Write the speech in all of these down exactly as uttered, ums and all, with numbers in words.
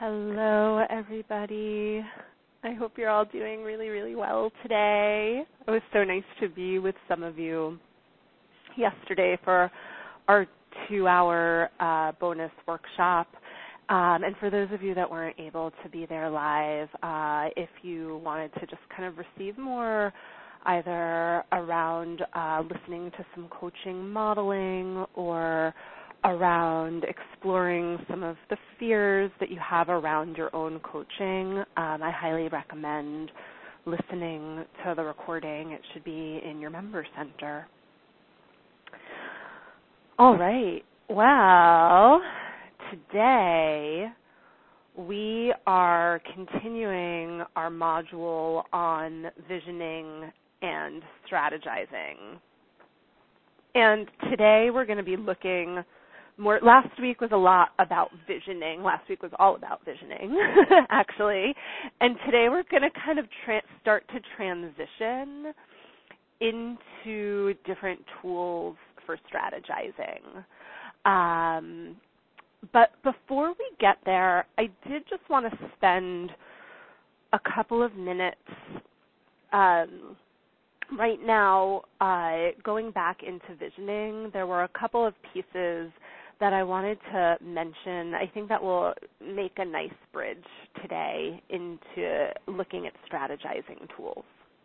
Hello, everybody. I hope you're all doing really, really well today. It was so nice to be with some of you yesterday for our two-hour uh, bonus workshop. Um, and for those of you that weren't able to be there live, uh, if you wanted to just kind of receive more either around uh, listening to some coaching modeling or around exploring some of the fears that you have around your own coaching, um, I highly recommend listening to the recording. It should be in your member center. All right. Well, today we are continuing our module on visioning and strategizing. And today we're going to be looking more, last week was a lot about visioning. Last week was all about visioning, actually. And today we're going to kind of tra- start to transition into different tools for strategizing. Um, but before we get there, I did just want to spend a couple of minutes um, right now uh, going back into visioning. There were a couple of pieces that I wanted to mention. I think that will make a nice bridge today into looking at strategizing tools.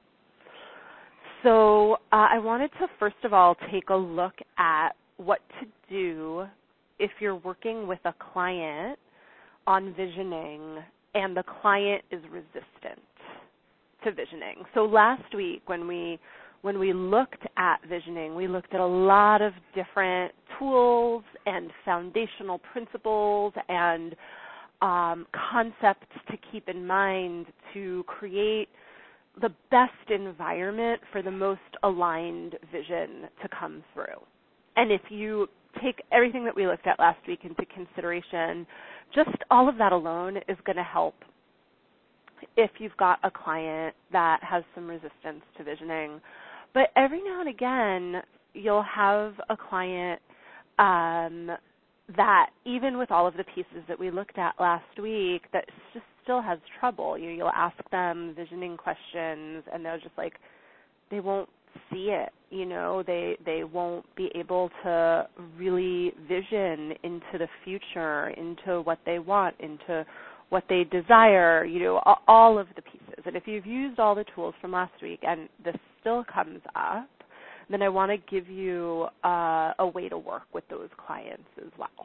So uh, I wanted to first of all take a look at what to do if you're working with a client on visioning and the client is resistant to visioning. So last week when we when we looked at visioning, we looked at a lot of different tools and foundational principles and um, concepts to keep in mind to create the best environment for the most aligned vision to come through. And if you take everything that we looked at last week into consideration, just all of that alone is going to help if you've got a client that has some resistance to visioning. But every now and again, you'll have a client um, that, even with all of the pieces that we looked at last week, that just still has trouble. You, you'll ask them visioning questions, and they'll just like, they won't see it. You know, they they won't be able to really vision into the future, into what they want, into what they desire, you know, all of the pieces. And if you've used all the tools from last week and this still comes up, then I want to give you uh, a way to work with those clients as well.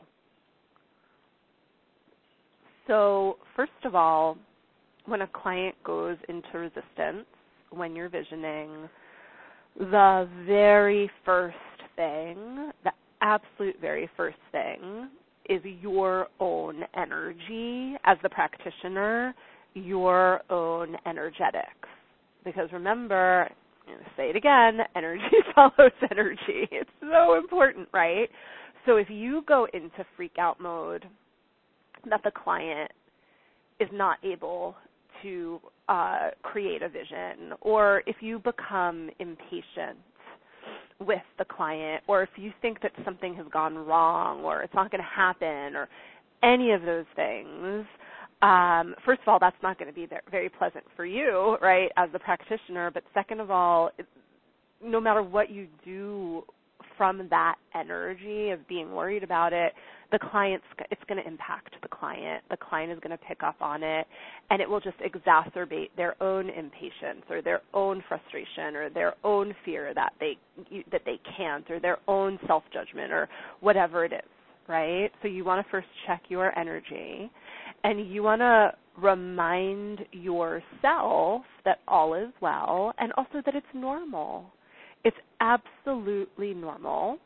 So first of all, when a client goes into resistance, when you're visioning, the very first thing, the absolute very first thing is your own energy as the practitioner, your own energetics. Because remember, I'm going to say it again, energy follows energy. It's so important, right? So if you go into freak out mode that the client is not able to uh, create a vision, or if you become impatient with the client, or if you think that something has gone wrong or it's not going to happen or any of those things, um, first of all, that's not going to be very pleasant for you, right, as the practitioner. But second of all, it, no matter what you do from that energy of being worried about it, the client's, it's going to impact the client. The client is going to pick up on it, and it will just exacerbate their own impatience or their own frustration or their own fear that they that they can't, or their own self-judgment or whatever it is, right? So you want to first check your energy, and you want to remind yourself that all is well, and also that it's normal. It's absolutely normal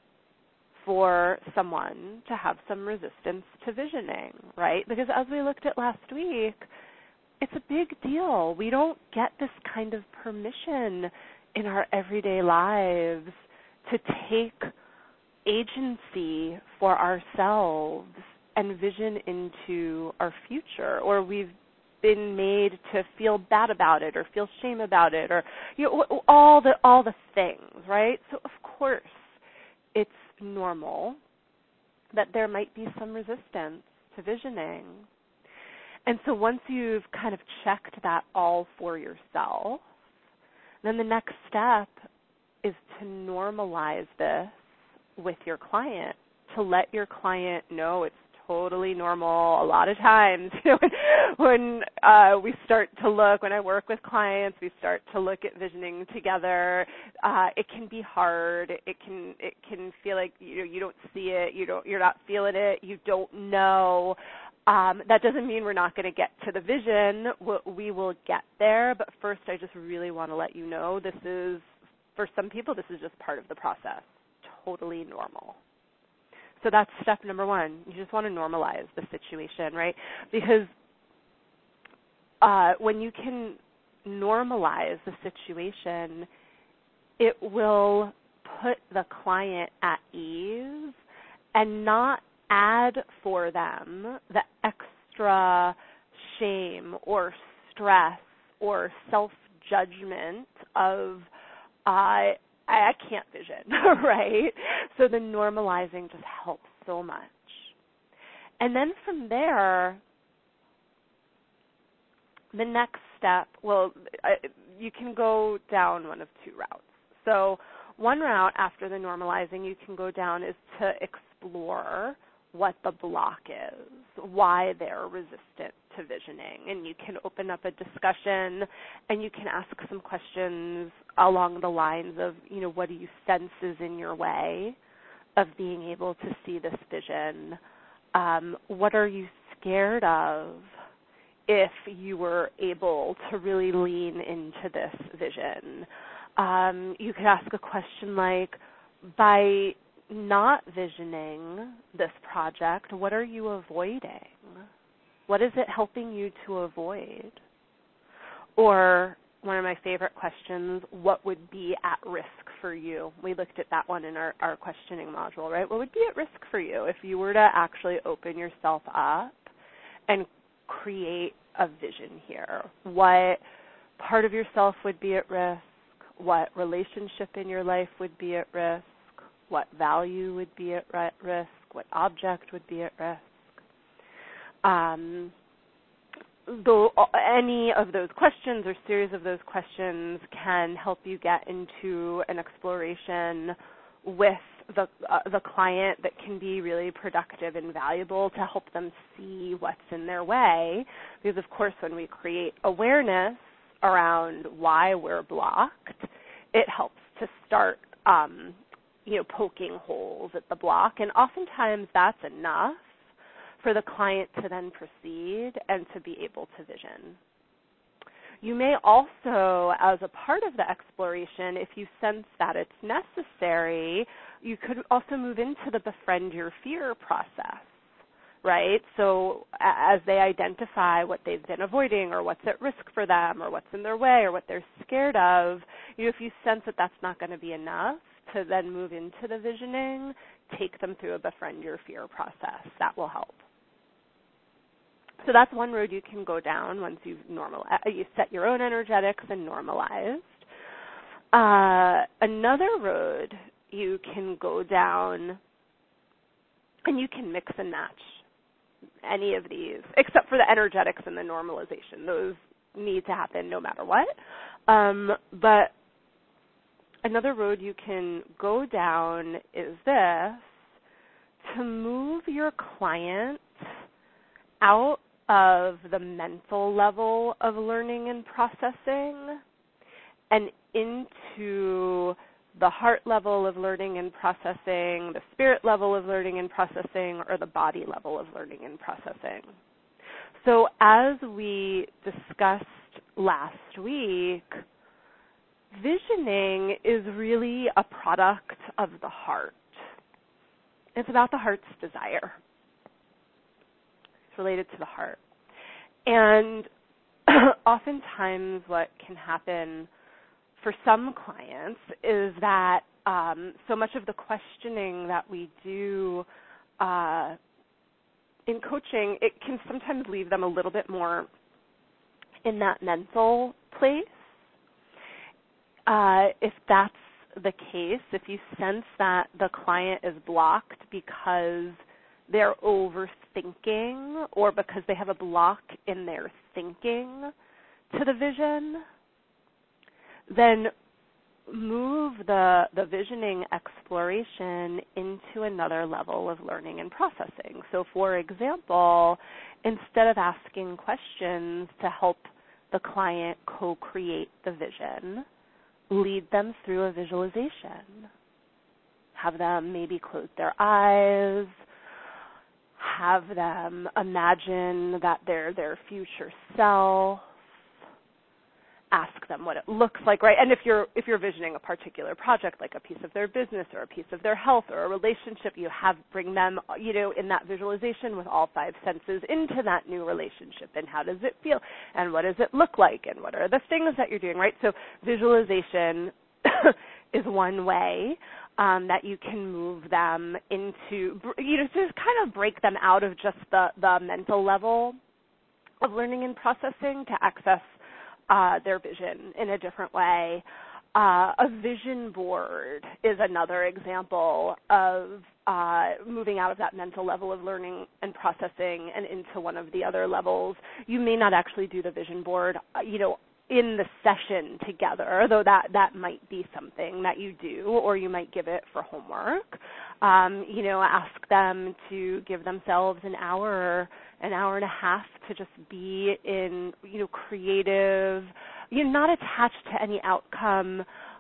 for someone to have some resistance to visioning, right? Because as we looked at last week, it's a big deal. We don't get this kind of permission in our everyday lives to take agency for ourselves and vision into our future, or we've been made to feel bad about it or feel shame about it, or you know, all the all the things, right? So of course it's normal that there might be some resistance to visioning. And so once you've kind of checked that all for yourself, then the next step is to normalize this with your client, to let your client know it's totally normal. A lot of times, you know, when, when uh, we start to look, when I work with clients, we start to look at visioning together. Uh, it can be hard. It can it can feel like you know you don't see it. You don't. You're not feeling it. You don't know. Um, that doesn't mean we're not going to get to the vision. We will get there. But first, I just really want to let you know this is, for some people, this is just part of the process. Totally normal. So that's step number one. You just want to normalize the situation, right? Because uh, when you can normalize the situation, it will put the client at ease and not add for them the extra shame or stress or self-judgment of uh, I can't vision, right? So the normalizing just helps so much. And then from there, the next step, well, you can go down one of two routes. So one route after the normalizing you can go down is to explore what the block is, why they're resistant to visioning. And you can open up a discussion and you can ask some questions along the lines of, you know, what do you sense is in your way of being able to see this vision? Um, what are you scared of if you were able to really lean into this vision? Um, you could ask a question like, by not visioning this project, what are you avoiding? What is it helping you to avoid? Or one of my favorite questions, what would be at risk for you? We looked at that one in our, our questioning module, right? What would be at risk for you if you were to actually open yourself up and create a vision here? What part of yourself would be at risk? What relationship in your life would be at risk? What value would be at risk? What object would be at risk? Um, though any of those questions or series of those questions can help you get into an exploration with the uh, the client that can be really productive and valuable to help them see what's in their way. Because, of course, when we create awareness around why we're blocked, it helps to start um, you know, poking holes at the block. And oftentimes that's enough for the client to then proceed and to be able to vision. You may also, as a part of the exploration, if you sense that it's necessary, you could also move into the befriend your fear process, right? So as they identify what they've been avoiding or what's at risk for them or what's in their way or what they're scared of, you know, if you sense that that's not going to be enough to then move into the visioning, take them through a befriend your fear process. That will help. So that's one road you can go down once you've normal, you set your own energetics and normalized. Uh, another road you can go down, and you can mix and match any of these, except for the energetics and the normalization. Those need to happen no matter what. Um, but another road you can go down is this, to move your client out of the mental level of learning and processing and into the heart level of learning and processing, the spirit level of learning and processing, or the body level of learning and processing. So as we discussed last week, visioning is really a product of the heart. It's about the heart's desire. It's related to the heart. And oftentimes what can happen for some clients is that um, so much of the questioning that we do uh, in coaching, it can sometimes leave them a little bit more in that mental place. Uh, if that's the case, if you sense that the client is blocked because they're overthinking or because they have a block in their thinking to the vision, then move the, the visioning exploration into another level of learning and processing. So, for example, instead of asking questions to help the client co-create the vision, lead them through a visualization. Have them maybe close their eyes. Have them imagine that they're their future self. Ask them what it looks like, right? And if you're if you're visioning a particular project, like a piece of their business or a piece of their health or a relationship, you have bring them, you know, in that visualization with all five senses into that new relationship. And how does it feel? And what does it look like? And what are the things that you're doing, right? So visualization is one way um, that you can move them into, you know, just kind of break them out of just the, the mental level of learning and processing to access Uh, their vision in a different way. Uh, a vision board is another example of uh, moving out of that mental level of learning and processing and into one of the other levels. You may not actually do the vision board, uh, you know, in the session together, though that, that might be something that you do, or you might give it for homework. Um, you know, ask them to give themselves an hour, an hour and a half to just be in, you know, creative, you know, not attached to any outcome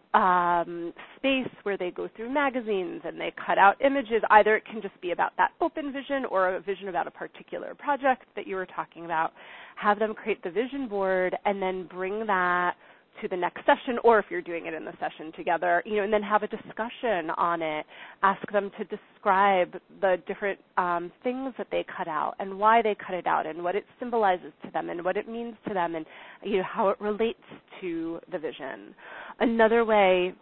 um, space where they go through magazines and they cut out images. Either it can just be about that open vision or a vision about a particular project that you were talking about. Have them create the vision board and then bring that to the next session, or if you're doing it in the session together, you know, and then have a discussion on it. Ask them to describe the different um, things that they cut out and why they cut it out and what it symbolizes to them and what it means to them and, you know, how it relates to the vision. Another way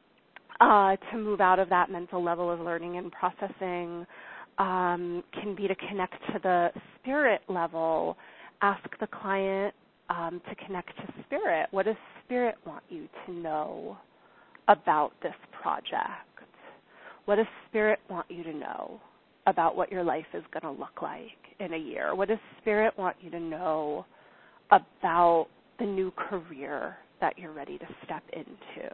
uh, to move out of that mental level of learning and processing um, can be to connect to the spirit level. Ask the client Um, to connect to spirit. What does spirit want you to know about this project? What does spirit want you to know about what your life is going to look like in a year? What does spirit want you to know about the new career that you're ready to step into?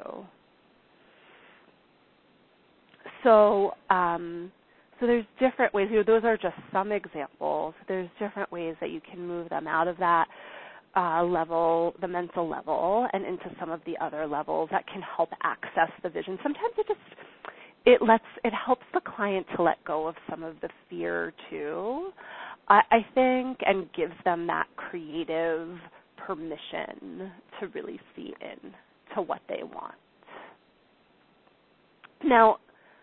So, um, so there's different ways. You know, those are just some examples. There's different ways that you can move them out of that Uh, level, the mental level, and into some of the other levels that can help access the vision. Sometimes it just, it lets, it helps the client to let go of some of the fear too, I, I think, and gives them that creative permission to really see in to what they want. Now,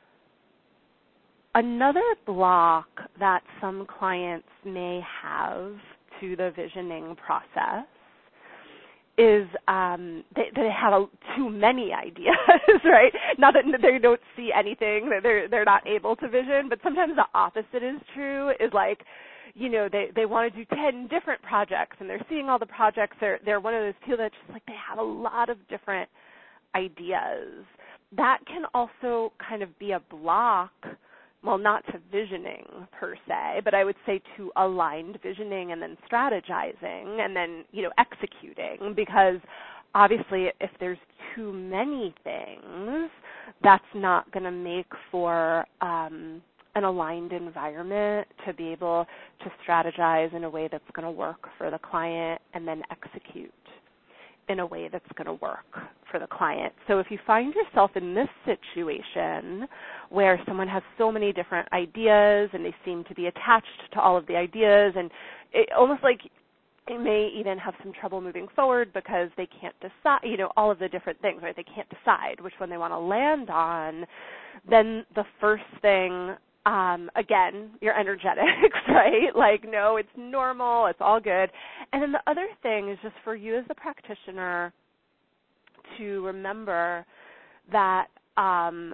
another block that some clients may have to the visioning process is um, they, they have a, too many ideas, right? Not that they don't see anything, that they're they're not able to vision, but sometimes the opposite is true. Is like, you know, they they want to do ten different projects, and they're seeing all the projects. They're they're one of those people that just like they have a lot of different ideas. That can also kind of be a block. Well, not to visioning per se, but I would say to aligned visioning and then strategizing and then, you know, executing, because obviously if there's too many things, that's not going to make for um, an aligned environment to be able to strategize in a way that's going to work for the client and then execute in a way that's going to work for the client. So if you find yourself in this situation where someone has so many different ideas and they seem to be attached to all of the ideas, and it almost like they may even have some trouble moving forward because they can't decide, you know, all of the different things, right? They can't decide which one they want to land on, then the first thing, Um, again, your energetics, right? Like, no, it's normal, it's all good. And then the other thing is just for you as the practitioner to remember that um,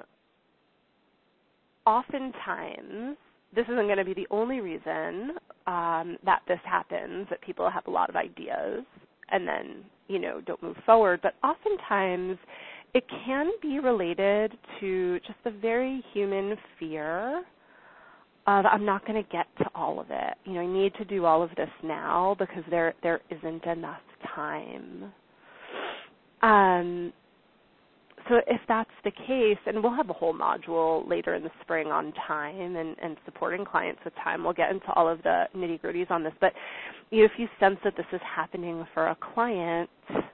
oftentimes, this isn't going to be the only reason um, that this happens, that people have a lot of ideas and then, you know, don't move forward, but oftentimes it can be related to just the very human fear of I'm not going to get to all of it. You know, I need to do all of this now because there there isn't enough time. Um, so if that's the case, and we'll have a whole module later in the spring on time and, and supporting clients with time. We'll get into all of the nitty-gritties on this. But you know, if you sense that this is happening for a client,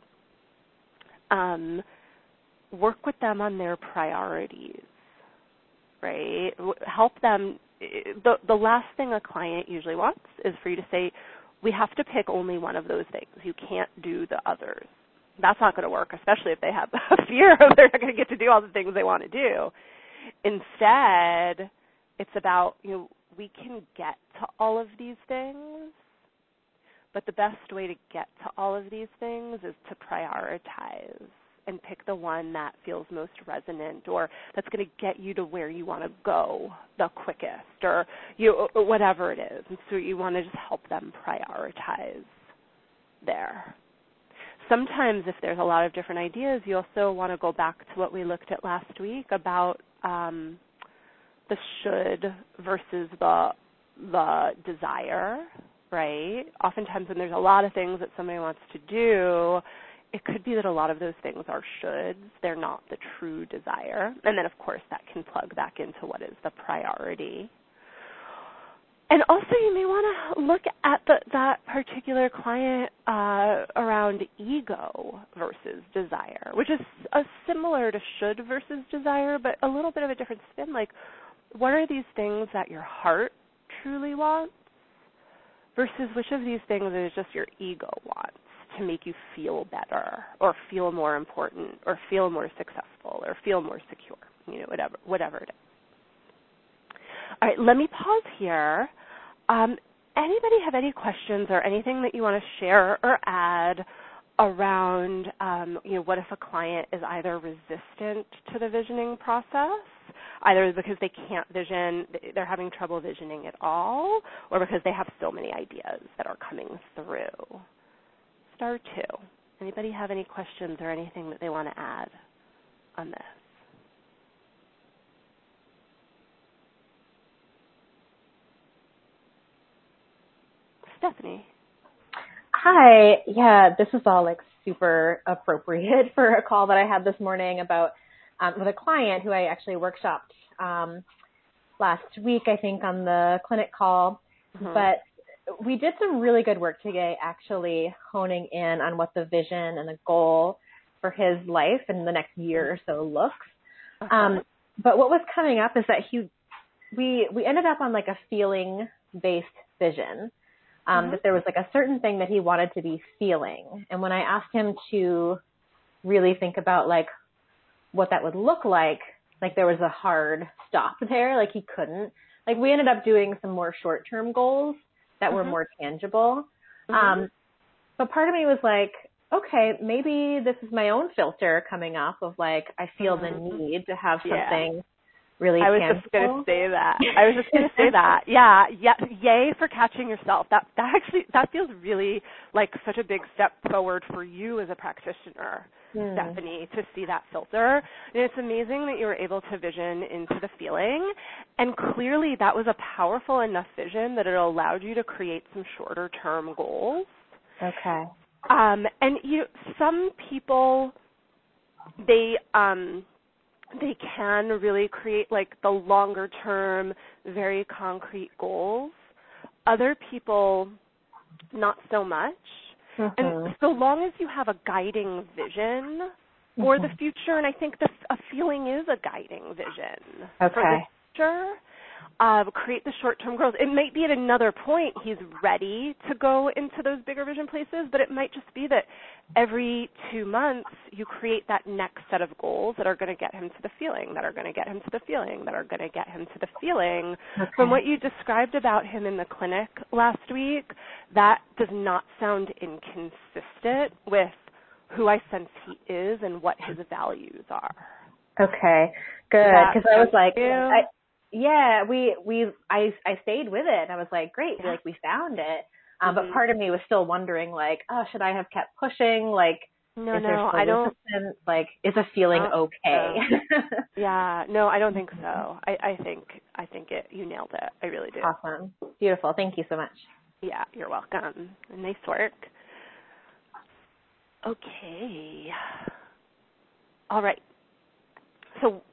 um, work with them on their priorities, right? Help them. The, the last thing a client usually wants is for you to say, we have to pick only one of those things. You can't do the others. That's not going to work, especially if they have a fear of they're not going to get to do all the things they want to do. Instead, it's about, you know, we can get to all of these things, but the best way to get to all of these things is to prioritize and pick the one that feels most resonant or that's going to get you to where you want to go the quickest or you or whatever it is. And so you want to just help them prioritize there. Sometimes if there's a lot of different ideas, you also want to go back to what we looked at last week about um, the should versus the the desire, right? Oftentimes when there's a lot of things that somebody wants to do, it could be that a lot of those things are shoulds. They're not the true desire. And then, of course, that can plug back into what is the priority. And also you may want to look at the, that particular client uh, around ego versus desire, which is a similar to should versus desire, but a little bit of a different spin. Like, what are these things that your heart truly wants versus which of these things is just your ego wants to make you feel better or feel more important or feel more successful or feel more secure, you know, whatever, whatever it is. All right, let me pause here. Um, anybody have any questions or anything that you want to share or add around, um, you know, what if a client is either resistant to the visioning process, either because they can't vision, they're having trouble visioning at all, or because they have so many ideas that are coming through? Star two. Anybody have any questions or anything that they want to add on this? Stephanie. Hi. Yeah, this is all like super appropriate for a call that I had this morning about um, with a client who I actually workshopped um, last week, I think, on the clinic call. Mm-hmm. But we did some really good work today actually honing in on what the vision and the goal for his life in the next year or so looks. Uh-huh. Um, but what was coming up is that he, we, we ended up on like a feeling-based vision. Um, mm-hmm. That there was like a certain thing that he wanted to be feeling. And when I asked him to really think about like what that would look like, like there was a hard stop there, like he couldn't. Like we ended up doing some more short-term goals that mm-hmm. were more tangible. Mm-hmm. Um, but part of me was like, okay, maybe this is my own filter coming up of like, I feel mm-hmm. the need to have something yeah. really I was tangible. just going to say that. I was just going to say that. Yeah, yeah. Yay for catching yourself. That that actually that feels really like such a big step forward for you as a practitioner, mm. Stephanie, to see that filter. And it's amazing that you were able to vision into the feeling, and clearly that was a powerful enough vision that it allowed you to create some shorter term goals. Okay. Um, and you know, some people they um. they can really create like the longer term, very concrete goals. Other people, not so much. Mm-hmm. And so long as you have a guiding vision for mm-hmm. the future, and I think the, a feeling is a guiding vision okay. for the future, uh, create the short-term goals. It might be at another point he's ready to go into those bigger vision places, but it might just be that every two months you create that next set of goals that are going to get him to the feeling, that are going to get him to the feeling, that are going to get him to the feeling. Okay. From what you described about him in the clinic last week, that does not sound inconsistent with who I sense he is and what his values are. Okay, good. Because I was like, I, yeah, we, we, I, I stayed with it. I was like, great, like we found it. Um, mm-hmm. But part of me was still wondering like, oh, should I have kept pushing? Like, No, Is there no, still I don't. resistance? Like, is a feeling I don't think okay? so. Yeah, no, I don't think so. I, I think I think it. You nailed it. I really do. Awesome. Beautiful. Thank you so much. Yeah, you're welcome. Nice work. Okay. All right. So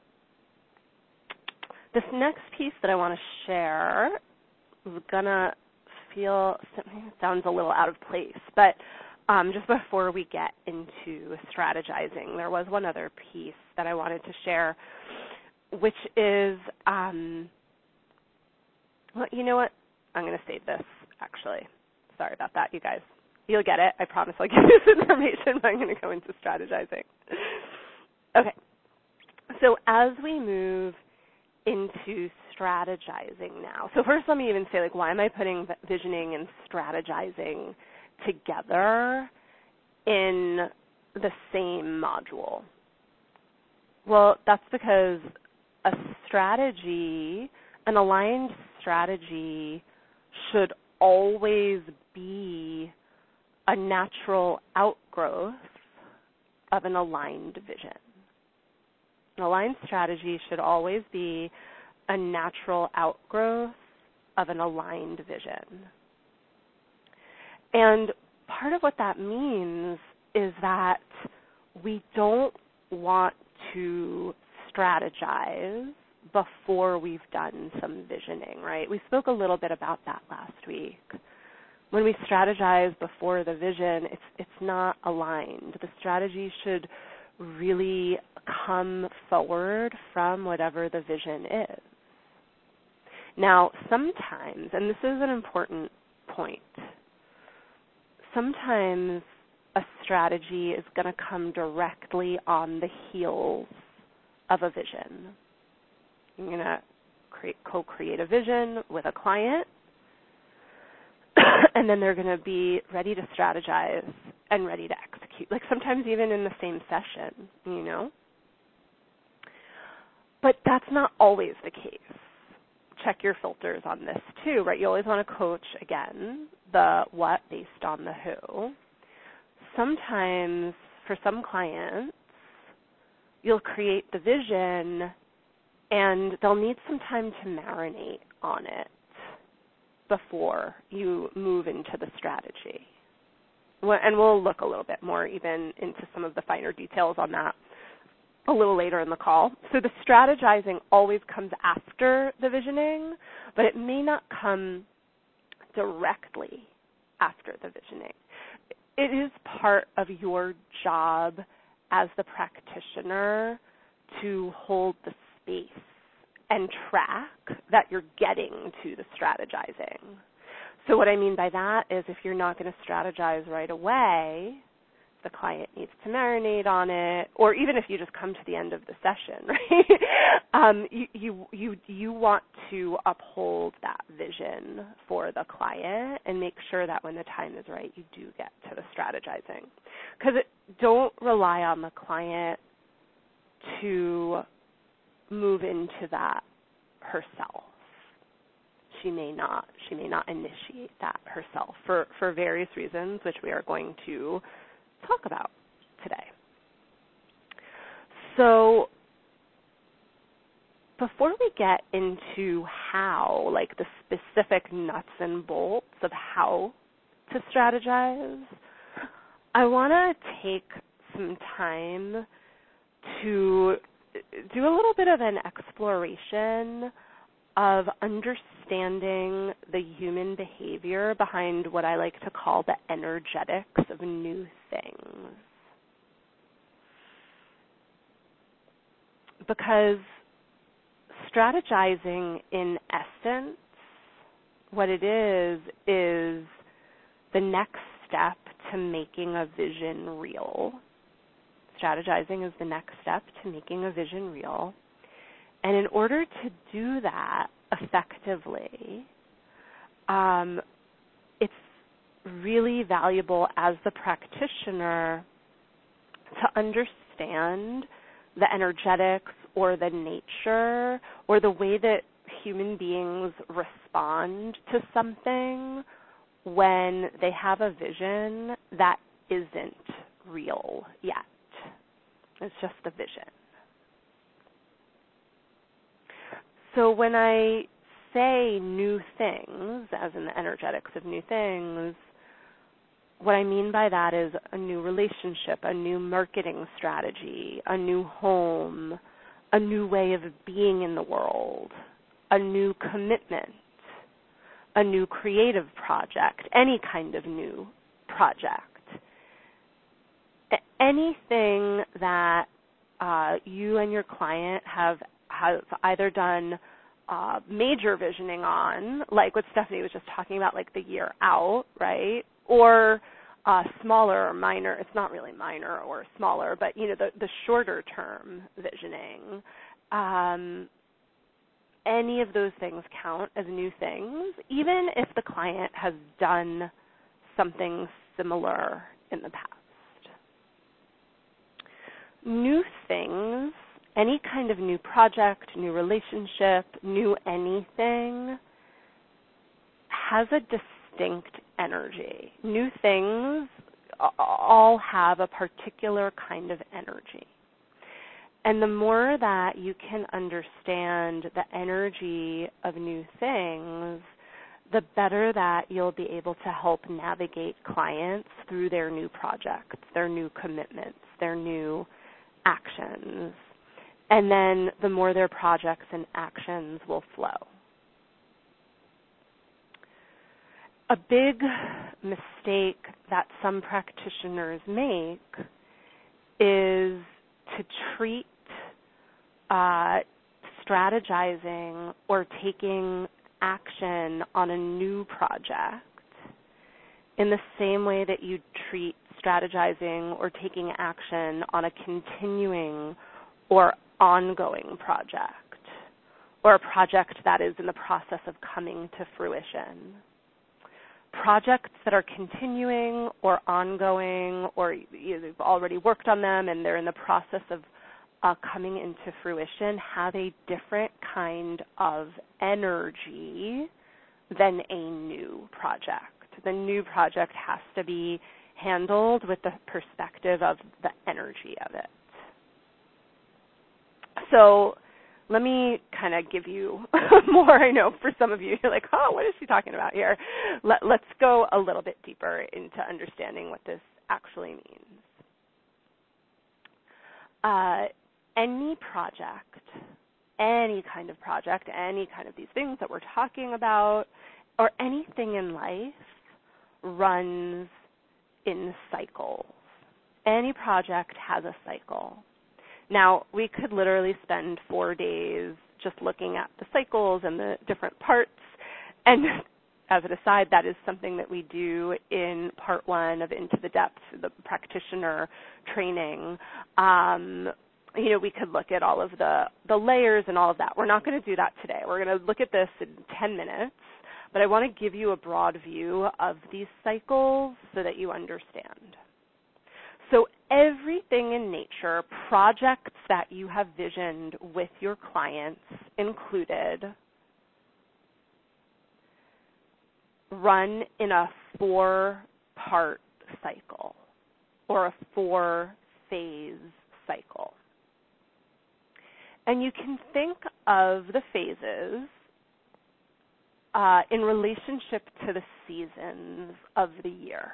this next piece that I want to share is gonna feel sounds a little out of place, but um, just before we get into strategizing, there was one other piece that I wanted to share, which is, um, well, you know what? I'm going to save this, actually. Sorry about that, you guys. You'll get it. I promise I'll give you this information, but I'm going to go into strategizing. Okay. So as we move into strategizing now. So first let me even say, like, why am I putting visioning and strategizing together in the same module? Well, that's because a strategy, an aligned strategy, should always be a natural outgrowth of an aligned vision. An aligned strategy should always be a natural outgrowth of an aligned vision. And part of what that means is that we don't want to strategize before we've done some visioning, right? We spoke a little bit about that last week. When we strategize before the vision, it's it's not aligned. The strategy should really come forward from whatever the vision is. Now, sometimes, and this is an important point, sometimes a strategy is going to come directly on the heels of a vision. You're going to create, co-create a vision with a client, and then they're going to be ready to strategize and ready to execute, like sometimes even in the same session, you know? But that's not always the case. Check your filters on this too, right? You always want to coach, again, the what based on the who. Sometimes, for some clients, you'll create the vision and they'll need some time to marinate on it before you move into the strategy. And we'll look a little bit more even into some of the finer details on that a little later in the call. So the strategizing always comes after the visioning, but it may not come directly after the visioning. It is part of your job as the practitioner to hold the space and track that you're getting to the strategizing. So what I mean by that is if you're not going to strategize right away, the client needs to marinate on it, or even if you just come to the end of the session, right? um, you, you you you want to uphold that vision for the client and make sure that when the time is right, you do get to the strategizing. Because don't rely on the client to move into that herself. She may not. She may not initiate that herself for, for various reasons, which we are going to talk about today. So before we get into how, like the specific nuts and bolts of how to strategize, I want to take some time to do a little bit of an exploration of understanding the human behavior behind what I like to call the energetics of new things. Because strategizing, in essence, what it is, is the next step to making a vision real. Strategizing is the next step to making a vision real. And in order to do that effectively, um, it's really valuable as the practitioner to understand the energetics or the nature or the way that human beings respond to something when they have a vision that isn't real yet. It's just the vision. So when I say new things, as in the energetics of new things, what I mean by that is a new relationship, a new marketing strategy, a new home, a new way of being in the world, a new commitment, a new creative project, any kind of new project. Anything that uh, you and your client have, have either done uh, major visioning on, like what Stephanie was just talking about, like the year out, right? Or uh, smaller or minor, it's not really minor or smaller, but, you know, the, the shorter term visioning. Um, any of those things count as new things, even if the client has done something similar in the past. New things, any kind of new project, new relationship, new anything, has a distinct energy. New things all have a particular kind of energy. And the more that you can understand the energy of new things, the better that you'll be able to help navigate clients through their new projects, their new commitments, their new actions. And then the more their projects and actions will flow. A big mistake that some practitioners make is to treat uh, strategizing or taking action on a new project in the same way that you treat strategizing or taking action on a continuing or ongoing project, or a project that is in the process of coming to fruition. Projects that are continuing or ongoing, or you've already worked on them and they're in the process of uh, coming into fruition, have a different kind of energy than a new project. The new project has to be handled with the perspective of the energy of it. So let me kind of give you more. I know for some of you, you're like, oh, what is she talking about here? Let, let's go a little bit deeper into understanding what this actually means. Uh, any project, any kind of project, any kind of these things that we're talking about, or anything in life runs in cycles. Any project has a cycle. Now, we could literally spend four days just looking at the cycles and the different parts. And as an aside, that is something that we do in part one of Into the Depths, the practitioner training. Um, you know, we could look at all of the, the layers and all of that. We're not going to do that today. We're going to look at this in ten minutes. But I want to give you a broad view of these cycles so that you understand. So everything in nature, projects that you have visioned with your clients included, run in a four-part cycle or a four-phase cycle. And you can think of the phases uh, in relationship to the seasons of the year.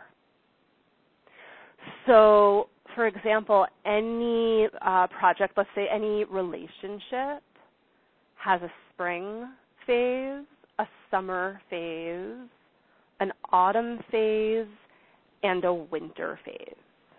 So, for example, any uh, project, let's say any relationship, has a spring phase, a summer phase, an autumn phase, and a winter phase.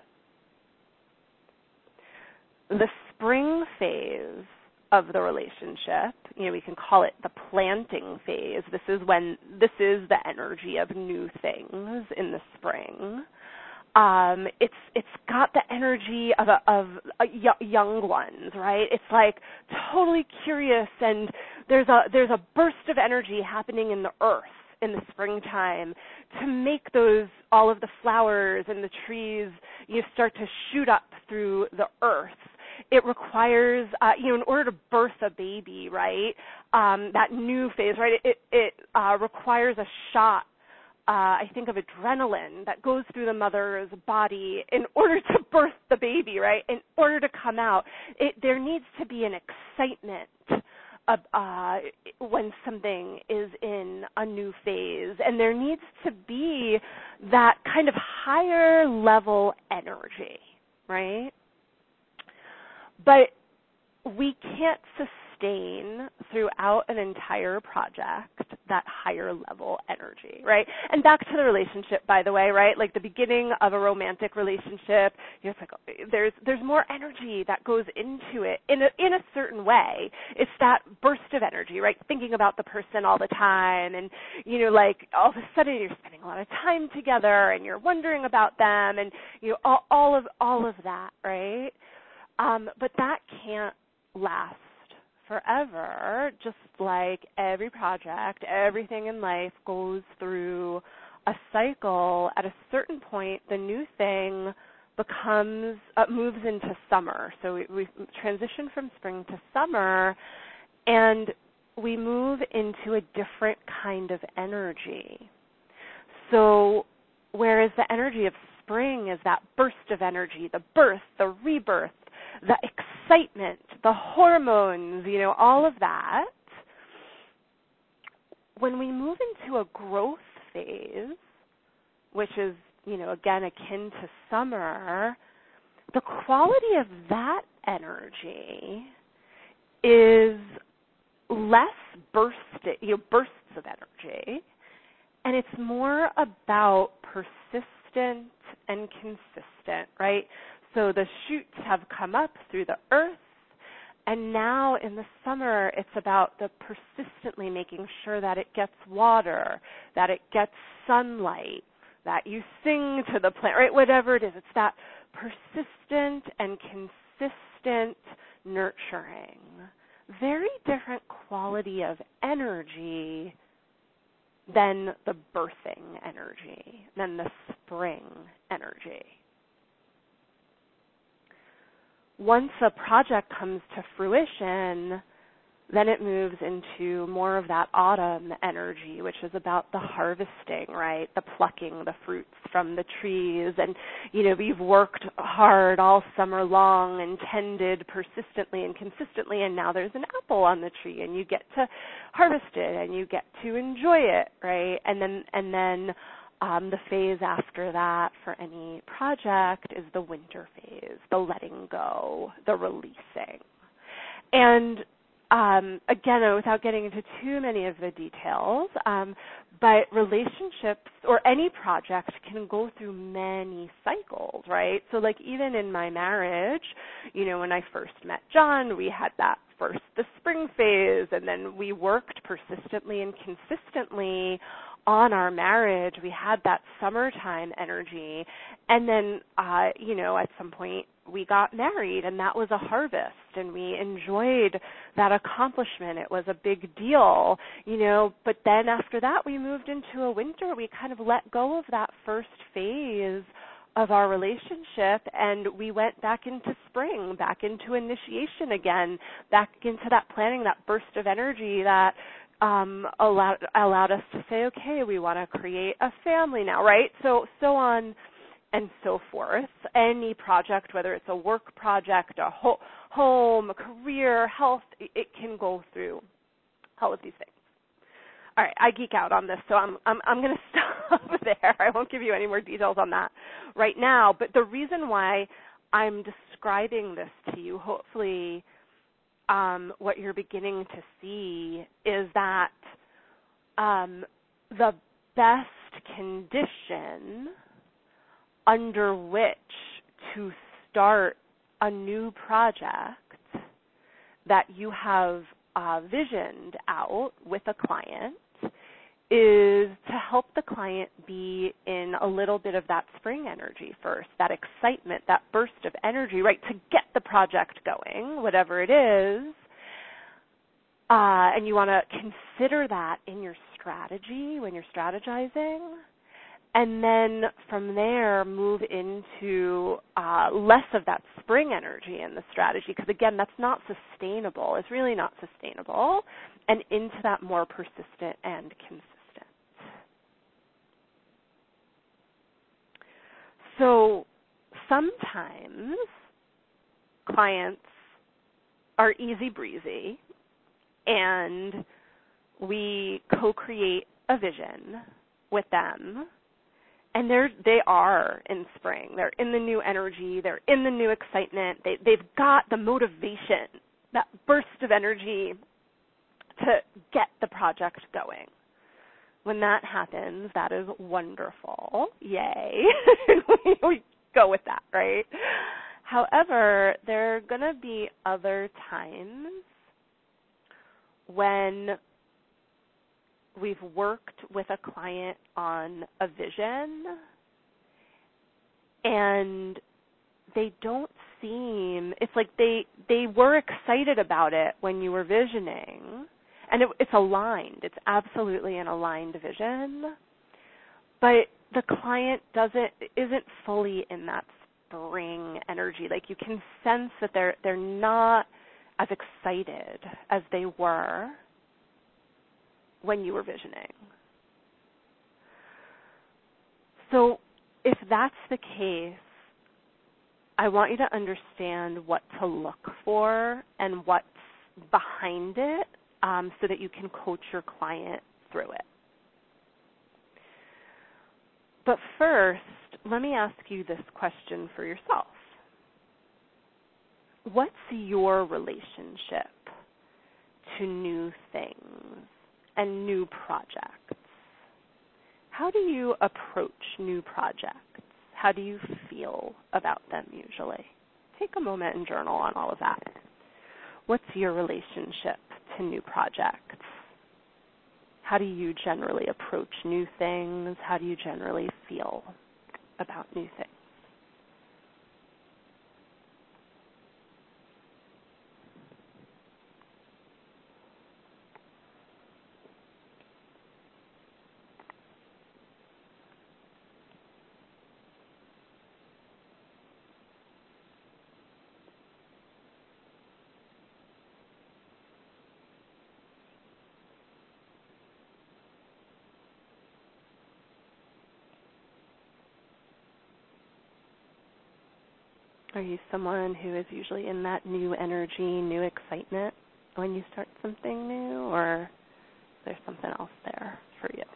The spring phase of the relationship, you know, we can call it the planting phase. This is when, this is the energy of new things in the spring. Um, it's it's got the energy of a, of a young ones, right? It's like totally curious, and there's a there's a burst of energy happening in the earth in the springtime to make those all of the flowers and the trees, you know, start to shoot up through the earth. It requires, uh, you know, in order to birth a baby, right? Um, that new phase, right? It it uh, requires a shot uh, I think of adrenaline that goes through the mother's body in order to birth the baby, right? In order to come out, it, there needs to be an excitement of, uh, when something is in a new phase, and there needs to be that kind of higher level energy, right? But we can't sustain throughout an entire project that higher level energy, right? And back to the relationship, by the way, right? Like the beginning of a romantic relationship, you're like, there's there's more energy that goes into it in a, in a certain way. It's that burst of energy, right? Thinking about the person all the time, and you know, like all of a sudden you're spending a lot of time together, and you're wondering about them, and you know, all, all of all of that, right? Um, but that can't last forever, just like every project, everything in life goes through a cycle. At a certain point, the new thing becomes, uh, moves into summer. So we, we transition from spring to summer, and we move into a different kind of energy. So whereas the energy of spring is that burst of energy, the birth, the rebirth, the excitement, the hormones, you know, all of that. When we move into a growth phase, which is, you know, again akin to summer, the quality of that energy is less burst, you know, bursts of energy, and it's more about persistent and consistent, right? So the shoots have come up through the earth, and now in the summer it's about the persistently making sure that it gets water, that it gets sunlight, that you sing to the plant, right? Whatever it is, it's that persistent and consistent nurturing. Very different quality of energy than the birthing energy, than the spring energy. Once a project comes to fruition, then it moves into more of that autumn energy, which is about the harvesting, right? The plucking the fruits from the trees. And, you know, you've worked hard all summer long and tended persistently and consistently, and now there's an apple on the tree, and you get to harvest it, and you get to enjoy it, right? And then, and then Um, the phase after that for any project is the winter phase, the letting go, the releasing. And um, again, without getting into too many of the details, um, but relationships or any project can go through many cycles, right? So like even in my marriage, you know, when I first met John, we had that first, the spring phase, and then we worked persistently and consistently on our marriage. We had that summertime energy, and then, uh, you know, at some point we got married, and that was a harvest, and we enjoyed that accomplishment. It was a big deal, you know, but then after that we moved into a winter. We kind of let go of that first phase of our relationship, and we went back into spring, back into initiation again, back into that planning, that burst of energy that Um, allowed allowed us to say, okay, we want to create a family now, right? So so on and so forth. Any project, whether it's a work project, a ho- home, a career, health, it can go through all of these things. All right, I geek out on this, so I'm I'm I'm going to stop there. I won't give you any more details on that right now. But the reason why I'm describing this to you, hopefully, Um, what you're beginning to see is that um, the best condition under which to start a new project that you have uh, visioned out with a client is to help the client be in a little bit of that spring energy first, that excitement, that burst of energy, right, to get the project going, whatever it is. Uh, and you want to consider that in your strategy when you're strategizing. And then from there, move into uh, less of that spring energy in the strategy, because, again, that's not sustainable. It's really not sustainable. And into that more persistent and consistent. So sometimes clients are easy breezy and we co-create a vision with them, and they're they are in spring. They're in the new energy. They're in the new excitement. They they've got the motivation, that burst of energy to get the project going. When that happens, that is wonderful. Yay. We go with that, right? However, there are going to be other times when we've worked with a client on a vision and they don't seem, it's like they they were excited about it when you were visioning, and it, it's aligned. It's absolutely an aligned vision, but the client doesn't isn't fully in that spring energy. Like you can sense that they're they're not as excited as they were when you were visioning. So if that's the case, I want you to understand what to look for and what's behind it, um, so that you can coach your client through it. But first, let me ask you this question for yourself. What's your relationship to new things and new projects? How do you approach new projects? How do you feel about them usually? Take a moment and journal on all of that. What's your relationship to new projects? How do you generally approach new things? How do you generally feel about new things? Are you someone who is usually in that new energy, new excitement when you start something new, or is there something else there for you?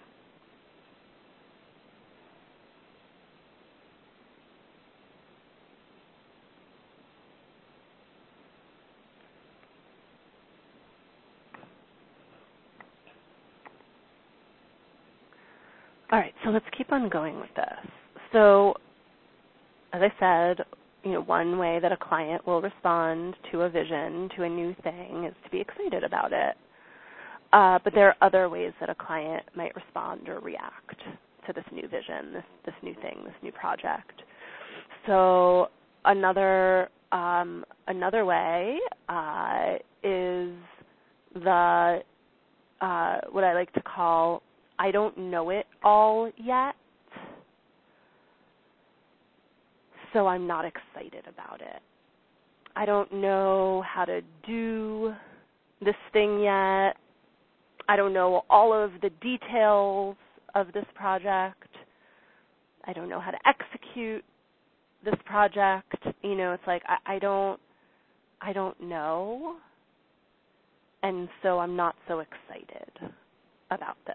All right, so let's keep on going with this. So, as I said, you know, one way that a client will respond to a vision, to a new thing, is to be excited about it. Uh, but there are other ways that a client might respond or react to this new vision, this this new thing, this new project. So another um, another way uh, is the uh, what I like to call I don't know it all yet, so I'm not excited about it. I don't know how to do this thing yet. I don't know all of the details of this project. I don't know how to execute this project. You know, it's like I, I don't I don't know, and so I'm not so excited about this.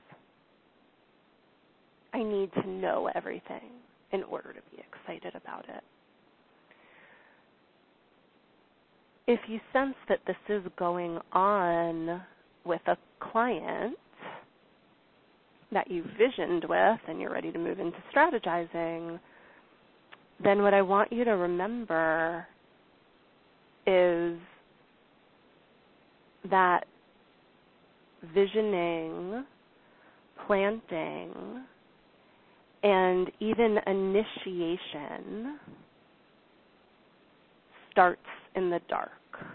I need to know everything in order to be excited about it. If you sense that this is going on with a client that you visioned with and you're ready to move into strategizing, then what I want you to remember is that visioning, planting, and even initiation starts in the dark.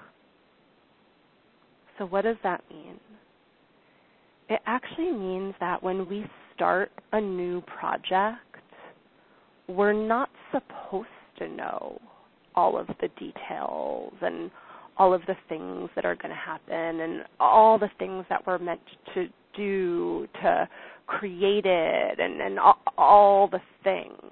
So what does that mean? It actually means that when we start a new project, we're not supposed to know all of the details and all of the things that are going to happen and all the things that we're meant to do to create it and, and all, all the things.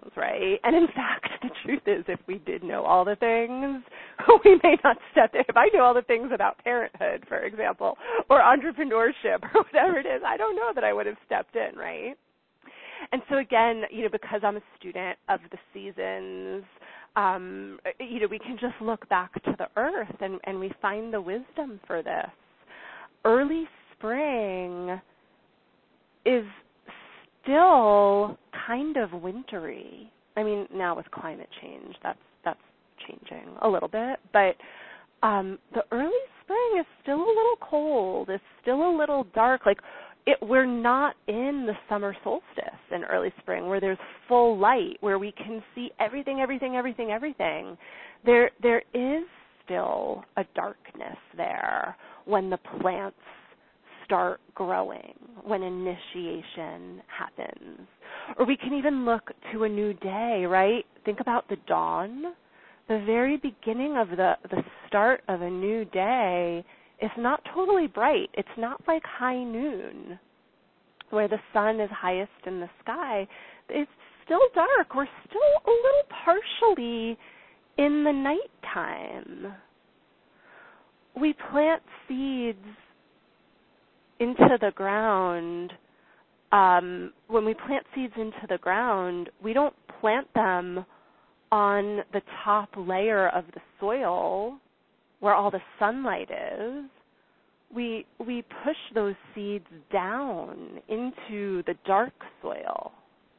right? And in fact, the truth is, if we did know all the things, we may not step in. If I knew all the things about parenthood, for example, or entrepreneurship or whatever it is, I don't know that I would have stepped in, right? And so again, you know, because I'm a student of the seasons, um, you know, we can just look back to the earth and, and we find the wisdom for this. Early spring is still kind of wintry. I mean, now with climate change, that's that's changing a little bit, but um, the early spring is still a little cold. It's still a little dark. Like it, we're not in the summer solstice in early spring where there's full light, where we can see everything, everything, everything, everything. There, there is still a darkness there when the plants start growing, when initiation happens. Or we can even look to a new day, right? Think about the dawn. The very beginning of the, the start of a new day is not totally bright. It's not like high noon where the sun is highest in the sky. It's still dark. We're still a little partially in the nighttime. We plant seeds into the ground. Um, when we plant seeds into the ground, we don't plant them on the top layer of the soil where all the sunlight is. We we push those seeds down into the dark soil.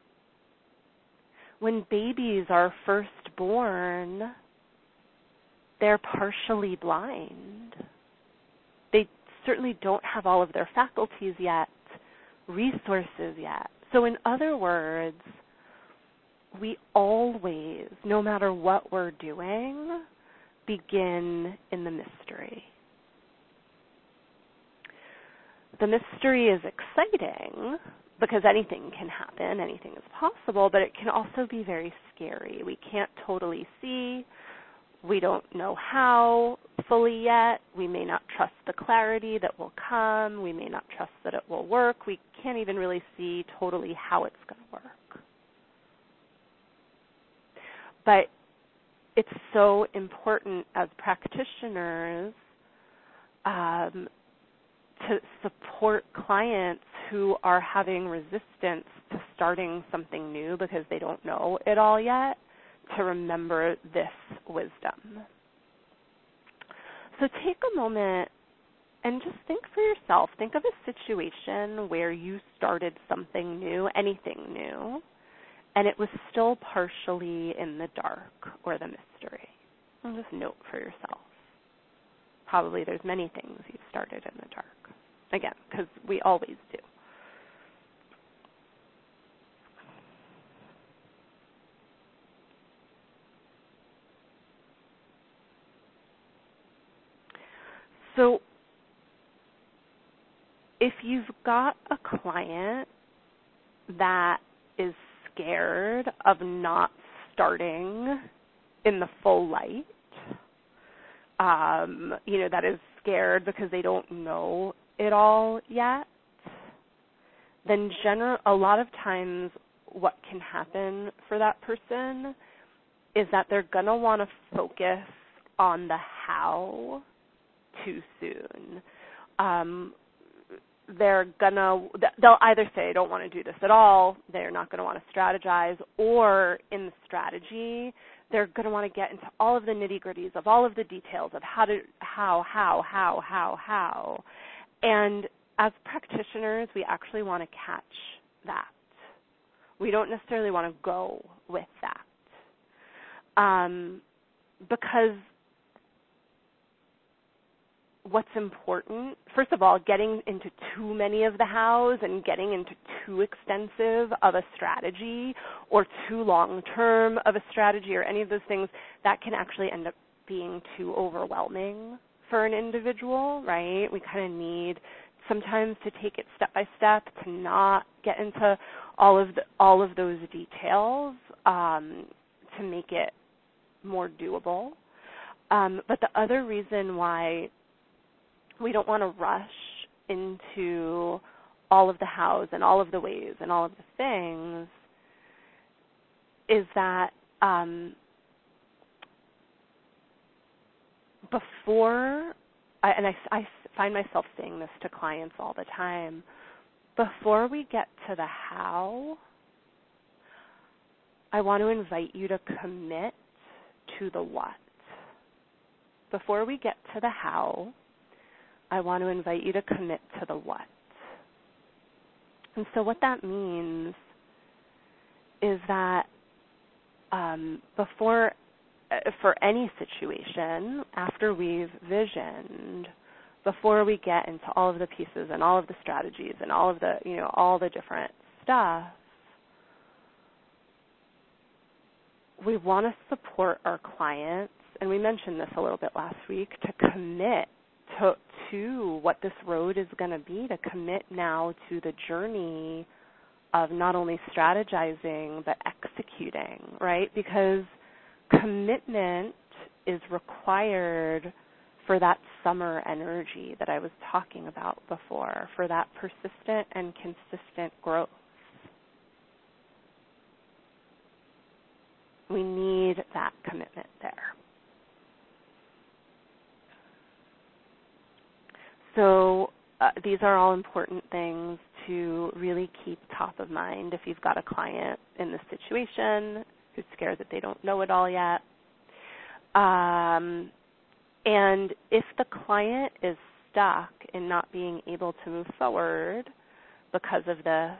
When babies are first born, they're partially blind. They certainly don't have all of their faculties yet, resources yet. So in other words, we always, no matter what we're doing, begin in the mystery. The mystery is exciting because anything can happen, anything is possible, but it can also be very scary. We can't totally see. We don't know how fully yet. We may not trust the clarity that will come. We may not trust that it will work. We can't even really see totally how it's going to work. But it's so important as practitioners um, to support clients who are having resistance to starting something new because they don't know it all yet, to remember this wisdom. So take a moment and just think for yourself. Think of a situation where you started something new, anything new, and it was still partially in the dark or the mystery. And just note for yourself. Probably there's many things you've started in the dark. Again, because we always do. So if you've got a client that is scared of not starting in the full light, um, you know, that is scared because they don't know it all yet, then general, a lot of times what can happen for that person is that they're going to want to focus on the how too soon. Um, they're gonna, they'll either say, I don't want to do this at all, they're not going to want to strategize, or in the strategy, they're going to want to get into all of the nitty-gritties of all of the details of how to, how, how, how, how, how. And as practitioners, we actually want to catch that. We don't necessarily want to go with that. Um, because what's important, first of all, getting into too many of the hows and getting into too extensive of a strategy or too long-term of a strategy or any of those things, that can actually end up being too overwhelming for an individual, right? We kind of need sometimes to take it step by step, to not get into all of the, all of those details, um, to make it more doable. Um, but the other reason why we don't want to rush into all of the hows and all of the ways and all of the things is that um, before, I, and I, I find myself saying this to clients all the time, before we get to the how, I want to invite you to commit to the what. Before we get to the how, I want to invite you to commit to the what. And so what that means is that um, before, uh, for any situation, after we've visioned, before we get into all of the pieces and all of the strategies and all of the, you know, all the different stuff, we want to support our clients, and we mentioned this a little bit last week, to commit to, to what this road is going to be, to commit now to the journey of not only strategizing but executing, right? Because commitment is required for that summer energy that I was talking about before, for that persistent and consistent growth. We need that commitment there. So uh, these are all important things to really keep top of mind if you've got a client in this situation who's scared that they don't know it all yet. Um, and if the client is stuck in not being able to move forward because of this,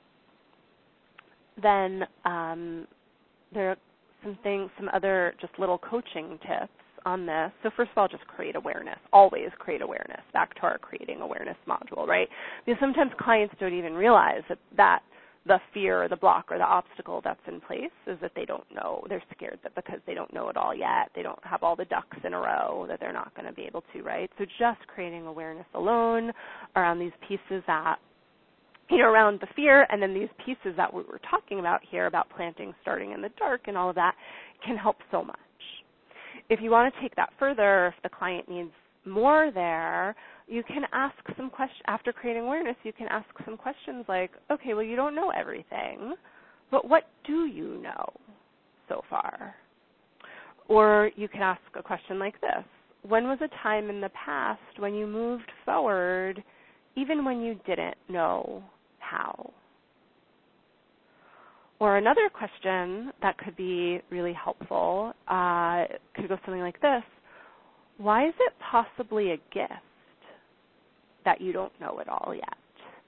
then um, there are some things, some other just little coaching tips on this. So first of all, just create awareness. Always create awareness. Back to our creating awareness module, right? Because sometimes clients don't even realize that, that the fear or the block or the obstacle that's in place is that they don't know. They're scared that because they don't know it all yet, they don't have all the ducks in a row, that they're not going to be able to, right? So just creating awareness alone around these pieces that, you know, around the fear, and then these pieces that we were talking about here about planting starting in the dark and all of that can help so much. If you want to take that further, if the client needs more there, you can ask some questions. After creating awareness, you can ask some questions like, okay, well, you don't know everything, but what do you know so far? Or you can ask a question like this. When was a time in the past when you moved forward even when you didn't know how? Or another question that could be really helpful uh, could go something like this. Why is it possibly a gift that you don't know it all yet?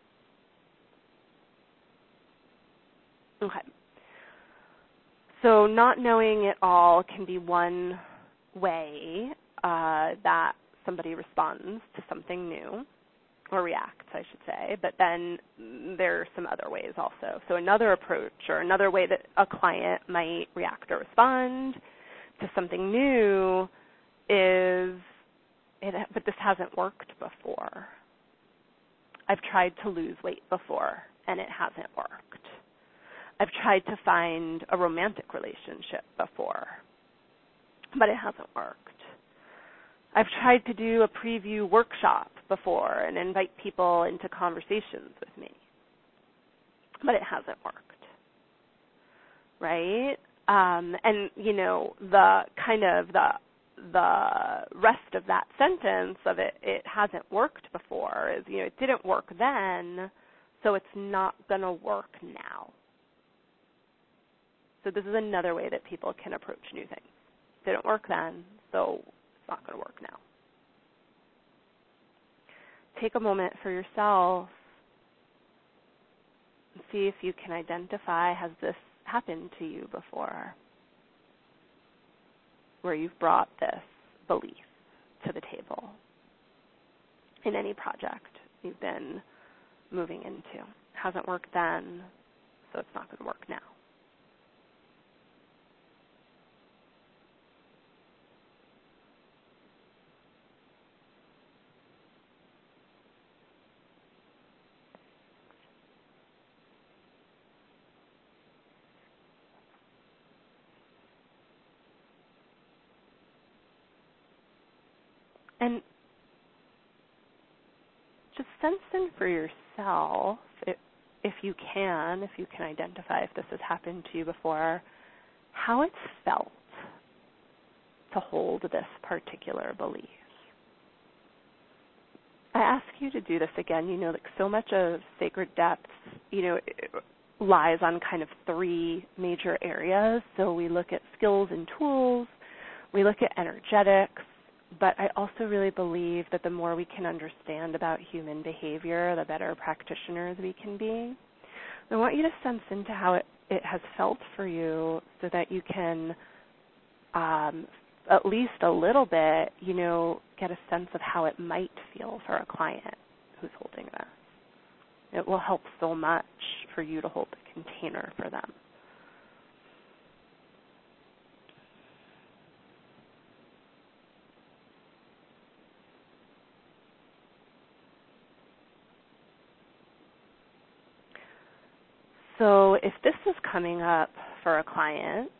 Okay. So not knowing it all can be one way uh, that somebody responds to something new, or reacts, I should say, but then there are some other ways also. So another approach or another way that a client might react or respond to something new is, it, but this hasn't worked before. I've tried to lose weight before, and it hasn't worked. I've tried to find a romantic relationship before, but it hasn't worked. I've tried to do a preview workshop before and invite people into conversations with me, but it hasn't worked, right? Um, and, you know, the kind of the the rest of that sentence of it, it hasn't worked before is, you know, it didn't work then, so it's not going to work now. So this is another way that people can approach new things. It didn't work then, so it's not going to work now. Take a moment for yourself and see if you can identify, has this happened to you before, where you've brought this belief to the table in any project you've been moving into. Hasn't worked then, so it's not going to work now. And just sense in for yourself, if, if you can, if you can identify if this has happened to you before, how it felt to hold this particular belief. I ask you to do this again. You know, like so much of Sacred Depths, you know, lies on kind of three major areas. So we look at skills and tools, we look at energetics, but I also really believe that the more we can understand about human behavior, the better practitioners we can be. I want you to sense into how it, it has felt for you so that you can um, at least a little bit, you know, get a sense of how it might feel for a client who's holding this. It will help so much for you to hold the container for them. So if this is coming up for a client,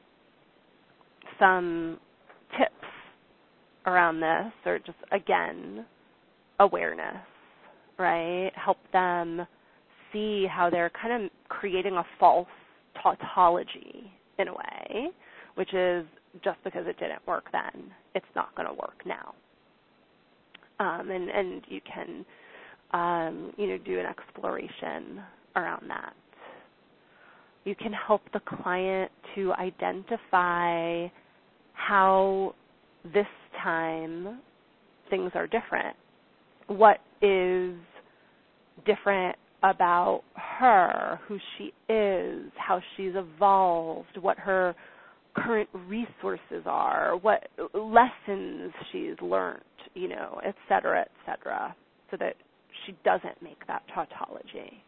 some tips around this are just, again, awareness, right? Help them see how they're kind of creating a false tautology in a way, which is just because it didn't work then, it's not going to work now. Um, and, and you can, um, you know, do an exploration around that. You can help the client to identify how this time things are different. What is different about her, who she is, how she's evolved, what her current resources are, what lessons she's learned, you know, et cetera, et cetera, so that she doesn't make that tautology.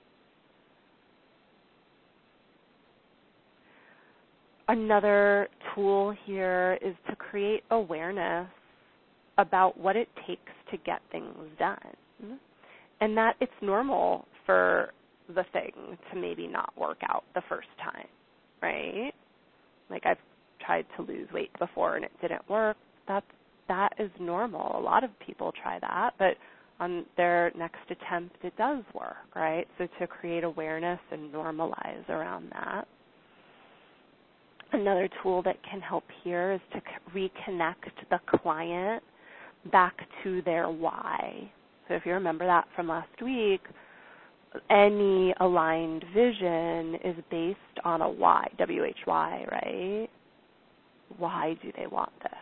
Another tool here is to create awareness about what it takes to get things done, and that it's normal for the thing to maybe not work out the first time, right? Like I've tried to lose weight before and it didn't work. That's, that is normal. A lot of people try that, but on their next attempt it does work, right? So to create awareness and normalize around that. Another tool that can help here is to reconnect the client back to their why. So if you remember that from last week, any aligned vision is based on a why, W H Y, right? Why do they want this?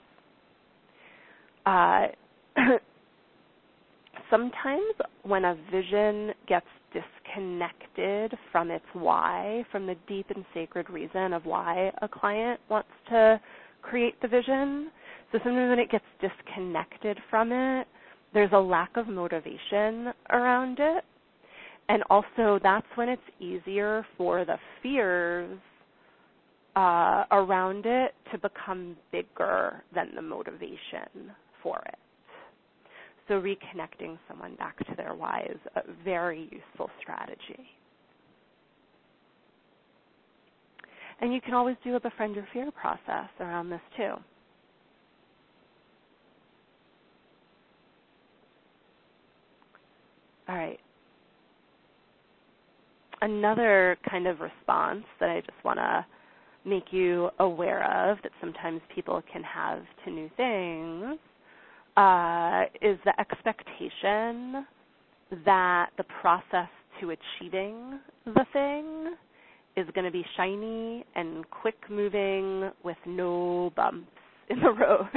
Uh, sometimes when a vision gets disconnected from its why, from the deep and sacred reason of why a client wants to create the vision, so sometimes when it gets disconnected from it, there's a lack of motivation around it. And also that's when it's easier for the fears uh, around it to become bigger than the motivation for it. So reconnecting someone back to their why is a very useful strategy. And you can always do a befriend your fear process around this too. All right. Another kind of response that I just want to make you aware of that sometimes people can have to new things uh, is the expectation that the process to achieving the thing is going to be shiny and quick moving with no bumps in the road.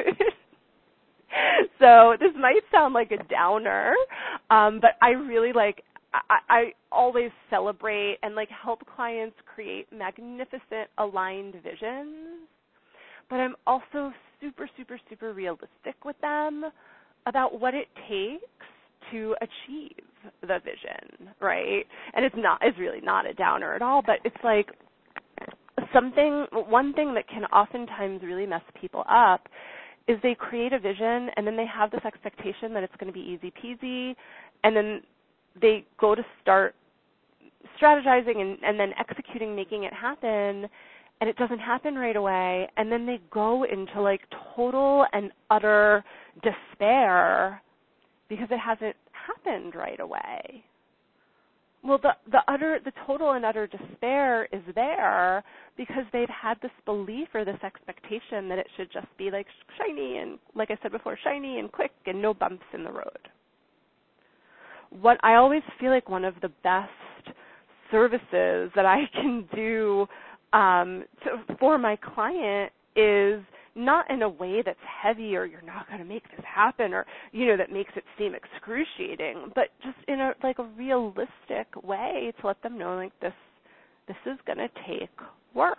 So this might sound like a downer, um, but I really like, I, I always celebrate and like help clients create magnificent aligned visions, but I'm also super, super, super realistic with them about what it takes to achieve the vision, right? And it's not, it's really not a downer at all, but it's like something, one thing that can oftentimes really mess people up is they create a vision and then they have this expectation that it's going to be easy peasy, and then they go to start strategizing and, and then executing, making it happen, and it doesn't happen right away, and then they go into like total and utter despair because it hasn't happened right away. Well, the the utter, the total and utter despair is there because they've had this belief or this expectation that it should just be like shiny and, like I said before, shiny and quick and no bumps in the road. What I always feel like one of the best services that I can do um, to, for my client is not in a way that's heavy or you're not going to make this happen or, you know, that makes it seem excruciating, but just in a like a realistic way to let them know like this this is going to take work.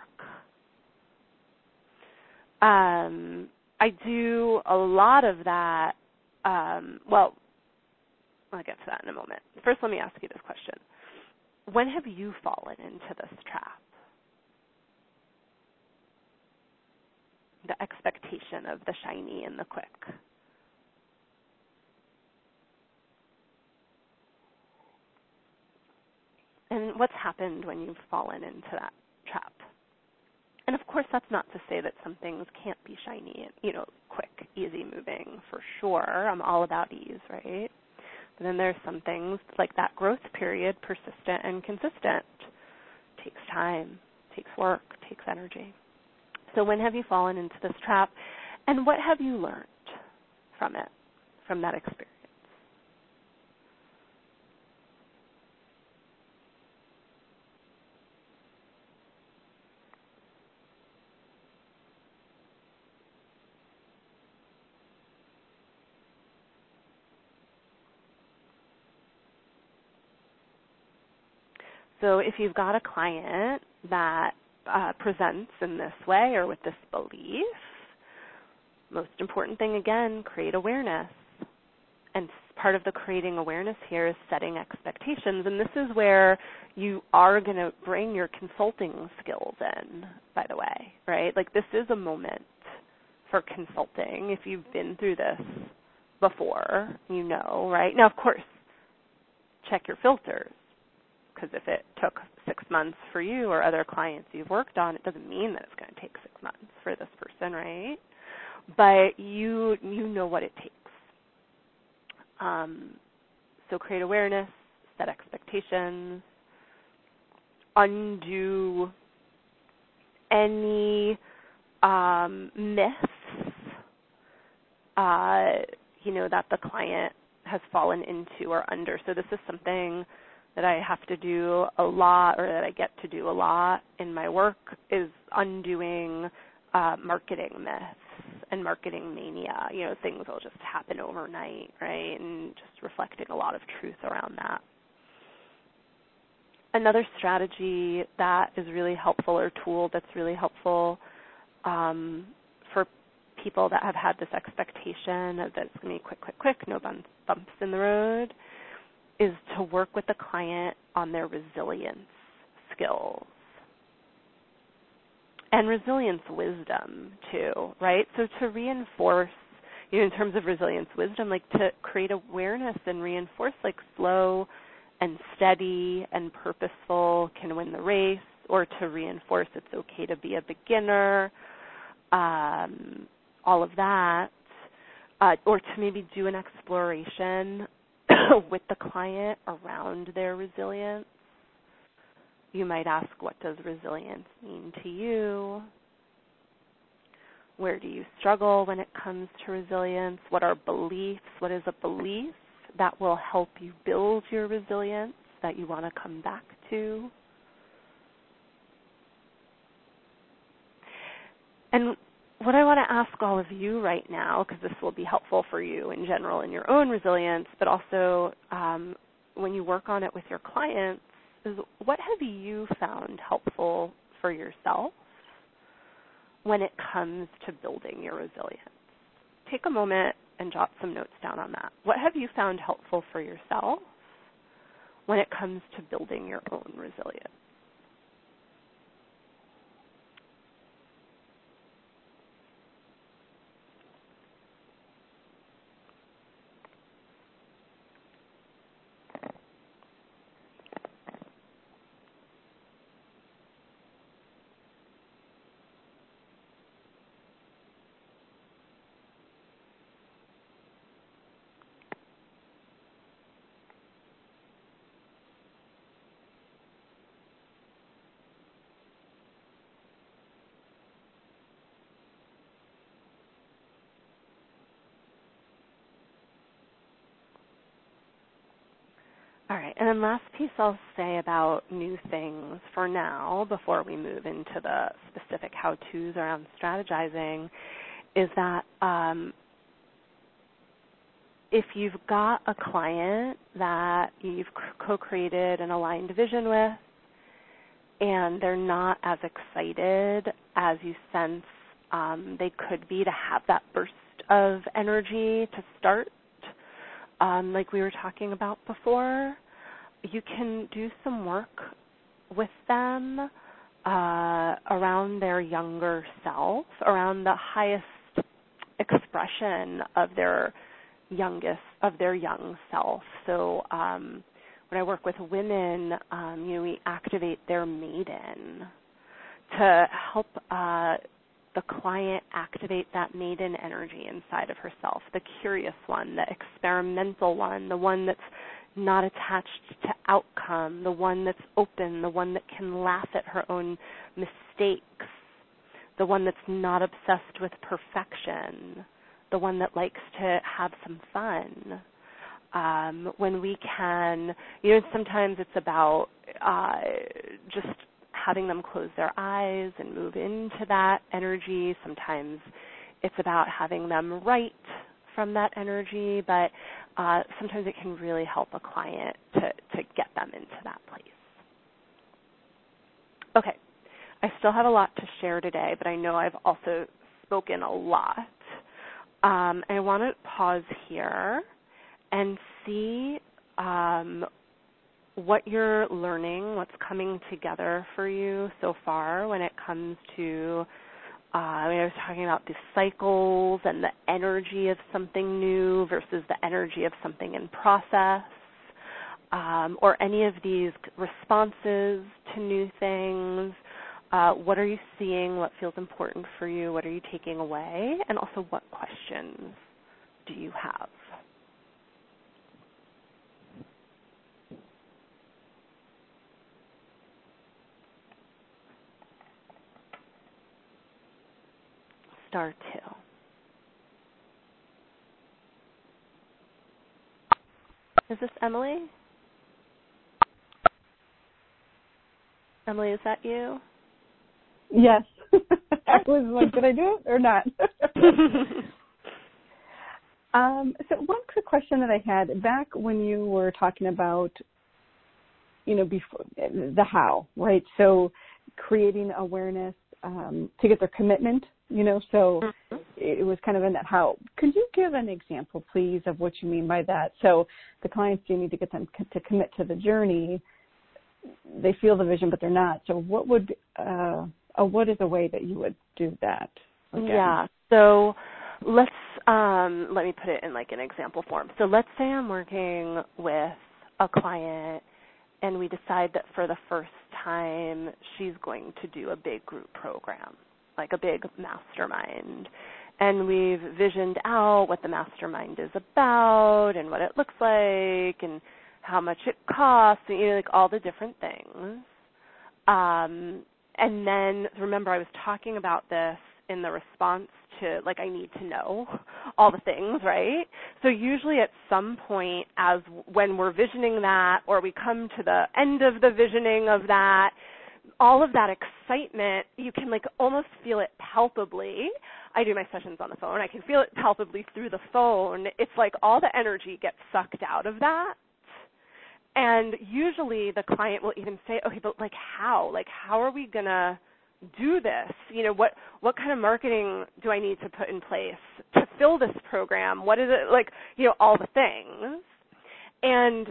Um, I do a lot of that. Um, well, I'll get to that in a moment. First, let me ask you this question. When have you fallen into this trap? The expectation of the shiny and the quick. And what's happened when you've fallen into that trap? And of course, that's not to say that some things can't be shiny and, you know, quick, easy moving for sure. I'm all about ease, right? But then there's some things like that growth period, persistent and consistent. Takes time, takes work, takes energy. So when have you fallen into this trap, and what have you learned from it, from that experience? So if you've got a client that uh, presents in this way or with this belief, most important thing, again, create awareness. And part of the creating awareness here is setting expectations. And this is where you are going to bring your consulting skills in, by the way, right? Like this is a moment for consulting. If you've been through this before, you know, right? Now, of course, check your filters. Because if it took six months for you or other clients you've worked on, it doesn't mean that it's going to take six months for this person, right? But you you know what it takes. Um, so create awareness, set expectations, undo any um, myths, uh, you know, that the client has fallen into or under. So this is something that I have to do a lot, or that I get to do a lot in my work, is undoing uh, marketing myths and marketing mania. You know, things will just happen overnight, right? And just reflecting a lot of truth around that. Another strategy that is really helpful, or tool that's really helpful um, for people that have had this expectation that it's going to be quick, quick, quick, no bumps, bumps in the road, is to work with the client on their resilience skills and resilience wisdom too, right? So to reinforce, you know, in terms of resilience wisdom, like to create awareness and reinforce like slow and steady and purposeful can win the race, or to reinforce it's okay to be a beginner, um, all of that, uh, or to maybe do an exploration with the client around their resilience. You might ask, what does resilience mean to you? Where do you struggle when it comes to resilience? What are beliefs? What is a belief that will help you build your resilience that you want to come back to? And what I want to ask all of you right now, because this will be helpful for you in general in your own resilience, but also um, when you work on it with your clients, is what have you found helpful for yourself when it comes to building your resilience? Take a moment and jot some notes down on that. What have you found helpful for yourself when it comes to building your own resilience? All right, and then last piece I'll say about new things for now before we move into the specific how-tos around strategizing is that um, if you've got a client that you've co-created an aligned vision with and they're not as excited as you sense um, they could be to have that burst of energy to start, um, like we were talking about before, you can do some work with them uh, around their younger self, around the highest expression of their youngest, of their young self. So um, when I work with women, um, you know, we activate their maiden to help uh, the client activate that maiden energy inside of herself, the curious one, the experimental one, the one that's not attached to outcome, the one that's open, the one that can laugh at her own mistakes, the one that's not obsessed with perfection, the one that likes to have some fun. Um, when we can, you know, sometimes it's about uh, just having them close their eyes and move into that energy. Sometimes it's about having them write from that energy, but uh, sometimes it can really help a client to, to get them into that place. Okay, I still have a lot to share today, but I know I've also spoken a lot. Um, I want to pause here and see um, what you're learning, what's coming together for you so far when it comes to, uh, I, mean, I was talking about the cycles and the energy of something new versus the energy of something in process, um, or any of these responses to new things. Uh, what are you seeing? What feels important for you? What are you taking away? And also, what questions do you have? Star two. Is this Emily? Emily, is that you? Yes. I was like, did I do it or not? um, so one quick question that I had, back when you were talking about, you know, before the how, right? So creating awareness um, to get their commitment, you know, so mm-hmm. it was kind of in that how. Could you give an example, please, of what you mean by that? So the clients do need to get them to commit to the journey. They feel the vision, but they're not. So what would, uh, uh, what is a way that you would do that? Again? Yeah. So let's, um, let me put it in like an example form. So let's say I'm working with a client and we decide that for the first time she's going to do a big group program, like a big mastermind. And we've visioned out what the mastermind is about and what it looks like and how much it costs, and, you know, like all the different things. Um, and then, remember, I was talking about this in the response to, like, I need to know all the things, right? So usually at some point, as when we're visioning that or we come to the end of the visioning of that, all of that excitement, you can, like, almost feel it palpably. I do my sessions on the phone. I can feel it palpably through the phone. It's like all the energy gets sucked out of that. And usually the client will even say, okay, but like how? Like how are we going to do this? You know, what, what kind of marketing do I need to put in place to fill this program? What is it, like, you know, all the things. And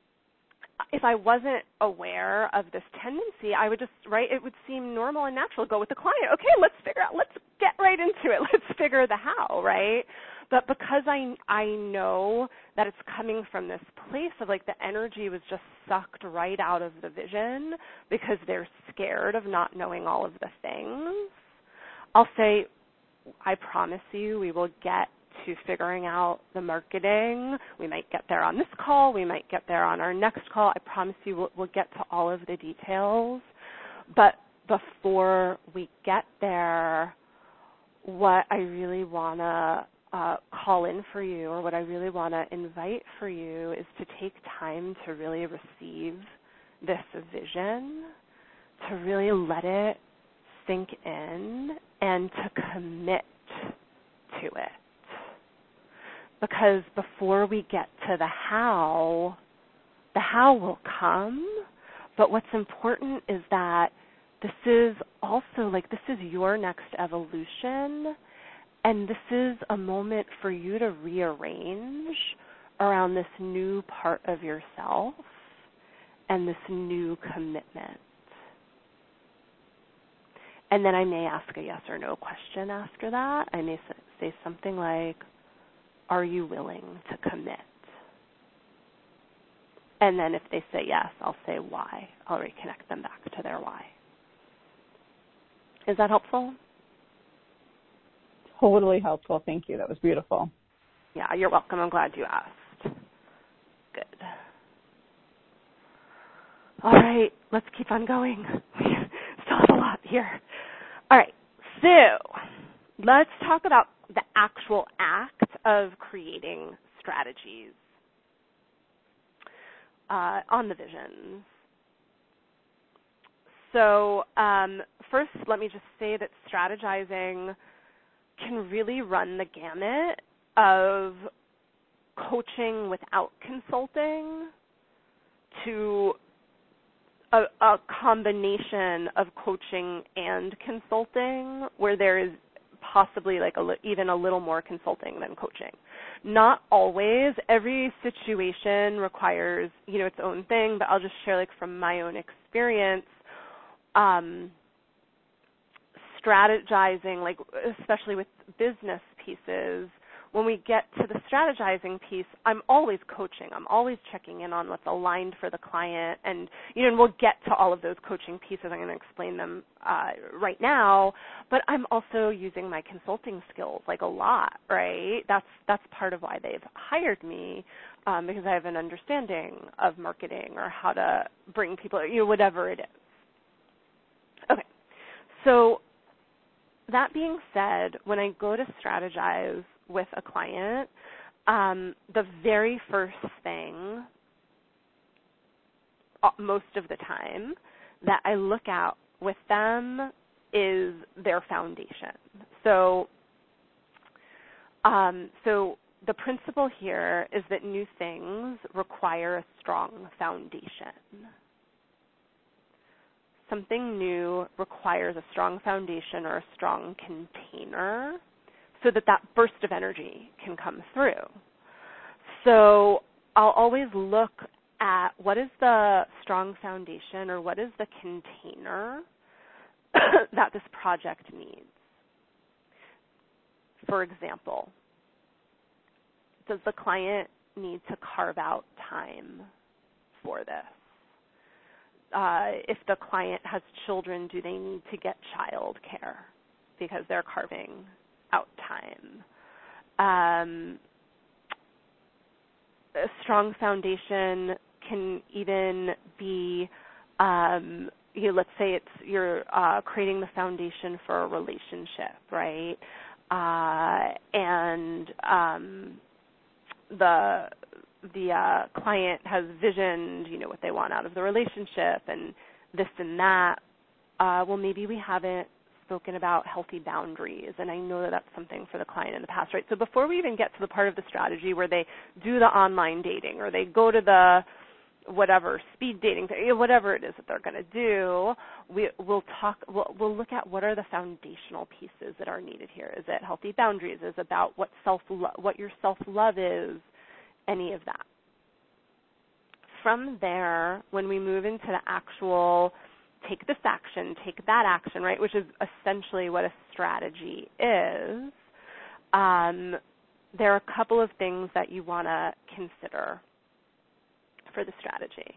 if I wasn't aware of this tendency, I would just, right, it would seem normal and natural to go with the client. Okay, let's figure out, let's get right into it. Let's figure the how, right? But because I I know that it's coming from this place of like the energy was just sucked right out of the vision because they're scared of not knowing all of the things, I'll say, I promise you we will get to figuring out the marketing. We might get there on this call. We might get there on our next call. I promise you we'll, we'll get to all of the details. But before we get there, what I really want to uh, call in for you, or what I really want to invite for you, is to take time to really receive this vision, to really let it sink in, and to commit to it. Because before we get to the how, the how will come, but what's important is that this is also, like, this is your next evolution, and this is a moment for you to rearrange around this new part of yourself and this new commitment. And then I may ask a yes or no question after that. I may say something like, are you willing to commit? And then if they say yes, I'll say why. I'll reconnect them back to their why. Is that helpful? Totally helpful. Thank you. That was beautiful. Yeah, you're welcome. I'm glad you asked. Good. All right, let's keep on going. We still have a lot here. All right, so let's talk about the actual act of creating strategies uh, on the visions. So um, first, let me just say that strategizing can really run the gamut of coaching without consulting to a, a combination of coaching and consulting, where there is possibly like a, even a little more consulting than coaching. Not always. Every situation requires, you know, its own thing, but I'll just share, like, from my own experience, um, strategizing, like, especially with business pieces, when we get to the strategizing piece, I'm always coaching. I'm always checking in on what's aligned for the client. And, you know, and we'll get to all of those coaching pieces. I'm going to explain them uh, right now. But I'm also using my consulting skills, like, a lot, right? That's that's part of why they've hired me, um, because I have an understanding of marketing or how to bring people, you know, whatever it is. Okay. So that being said, when I go to strategize with a client, um, the very first thing, uh, most of the time, that I look at with them is their foundation. So, um, so the principle here is that new things require a strong foundation. Something new requires a strong foundation or a strong container so that that burst of energy can come through. So I'll always look at what is the strong foundation or what is the container that this project needs. For example, does the client need to carve out time for this? Uh, if the client has children, do they need to get child care because they're carving out time? Um, a strong foundation can even be, um, you know, let's say it's you're uh, creating the foundation for a relationship, right? Uh, and um, the the uh, client has visioned, you know, what they want out of the relationship and this and that. Uh, well, maybe we haven't spoken about healthy boundaries, and I know that that's something for the client in the past, right? So before we even get to the part of the strategy where they do the online dating or they go to the whatever speed dating, whatever it is that they're going to do, we, we'll talk. We'll, we'll look at what are the foundational pieces that are needed here. Is it healthy boundaries? Is it about what self what your self love is? Any of that. From there, when we move into the actual take this action, take that action, right, which is essentially what a strategy is, um, there are a couple of things that you want to consider for the strategy.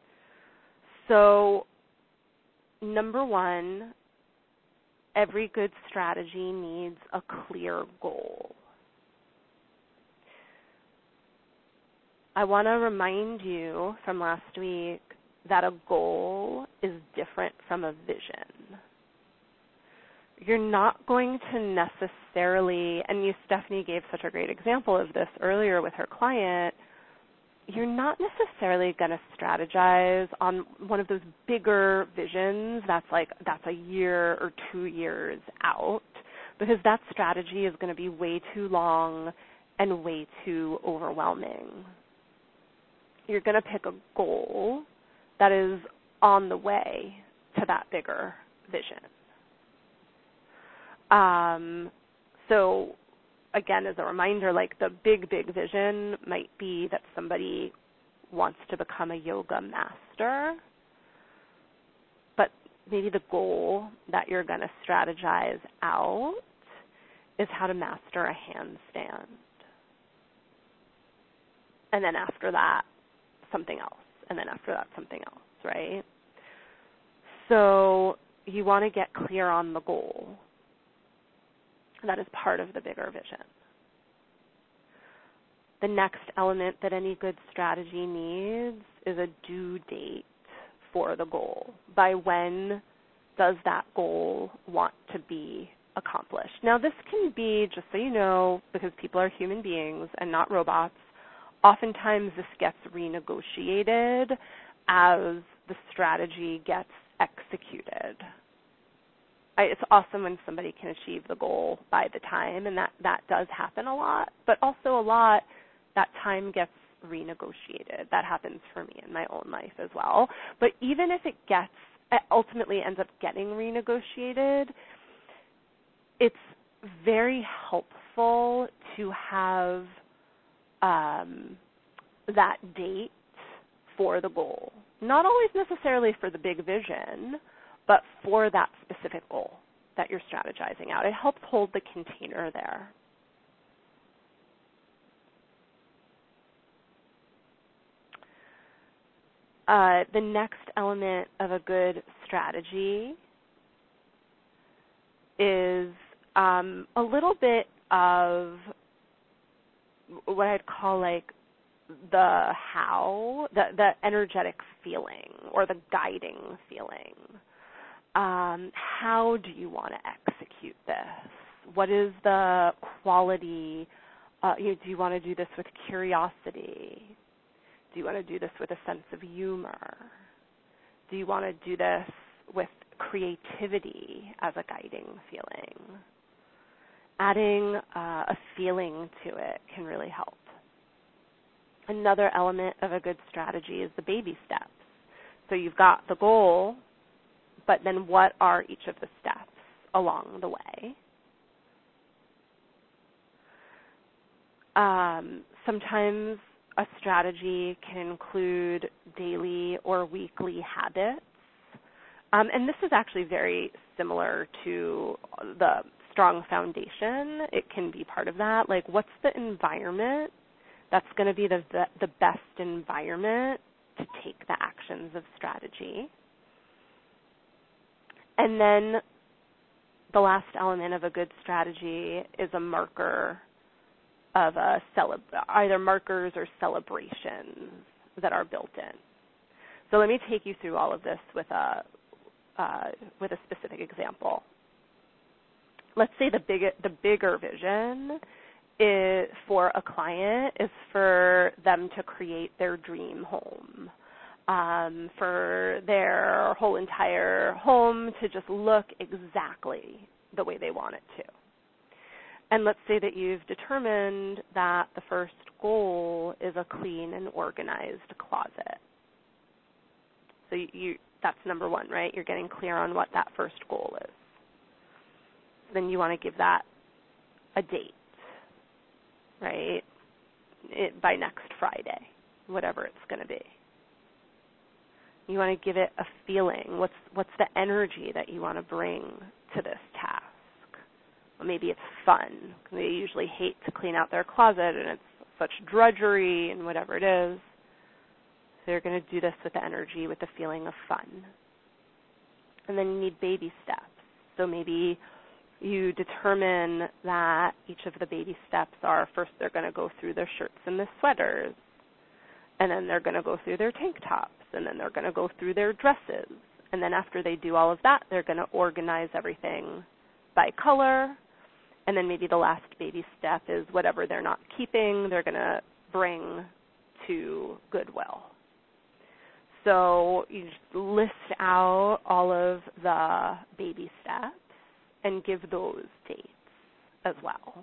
So, number one, every good strategy needs a clear goal. I want to remind you from last week that a goal is different from a vision. you're not going to necessarily, and you, Stephanie, gave such a great example of this earlier with her client, you're not necessarily going to strategize on one of those bigger visions that's like, that's a year or two years out, because that strategy is going to be way too long and way too overwhelming. You're going to pick a goal that is on the way to that bigger vision. Um, so again, as a reminder, like the big, big vision might be that somebody wants to become a yoga master, but maybe the goal that you're going to strategize out is how to master a handstand. And then after that, something else. And then after that, something else, right? So you want to get clear on the goal. That is part of the bigger vision. The next element that any good strategy needs is a due date for the goal. By when does that goal want to be accomplished? Now, this can be, just so you know, because people are human beings and not robots, oftentimes this gets renegotiated as the strategy gets executed. It's awesome when somebody can achieve the goal by the time, and that, that does happen a lot. But also a lot, that time gets renegotiated. That happens for me in my own life as well. But even if it gets, it ultimately ends up getting renegotiated, it's very helpful to have um, that date for the goal. Not always necessarily for the big vision, but for that specific goal that you're strategizing out. It helps hold the container there. Uh, the next element of a good strategy is um, a little bit of what I'd call like the how, the, the energetic feeling or the guiding feeling. Um, how do you want to execute this? What is the quality? Uh, you know, do you want to do this with curiosity? Do you want to do this with a sense of humor? Do you want to do this with creativity as a guiding feeling? Adding uh, a feeling to it can really help. Another element of a good strategy is the baby steps. So you've got the goal, but then what are each of the steps along the way? Um, sometimes a strategy can include daily or weekly habits. Um, and this is actually very similar to the strong foundation. It can be part of that. Like, what's the environment that's going to be the, the, the best environment to take the actions of strategy? And then the last element of a good strategy is a marker of a celeb- either markers or celebrations that are built in. So let me take you through all of this with a uh, with a specific example. Let's say the big the bigger vision is for a client is for them to create their dream home. Um, for their whole entire home to just look exactly the way they want it to. And let's say that you've determined that the first goal is a clean and organized closet. So you, you, that's number one, right? You're getting clear on what that first goal is. Then you want to give that a date, right? It, by next Friday, whatever it's going to be. You want to give it a feeling. What's what's the energy that you want to bring to this task? Well, maybe it's fun. They usually hate to clean out their closet, and it's such drudgery and whatever it is. So you're going to do this with the energy, with the feeling of fun. And then you need baby steps. So maybe you determine that each of the baby steps are, first they're going to go through their shirts and the sweaters, and then they're going to go through their tank tops, and then they're going to go through their dresses. And then after they do all of that, they're going to organize everything by color. And then maybe the last baby step is whatever they're not keeping, they're going to bring to Goodwill. So you just list out all of the baby steps and give those dates as well.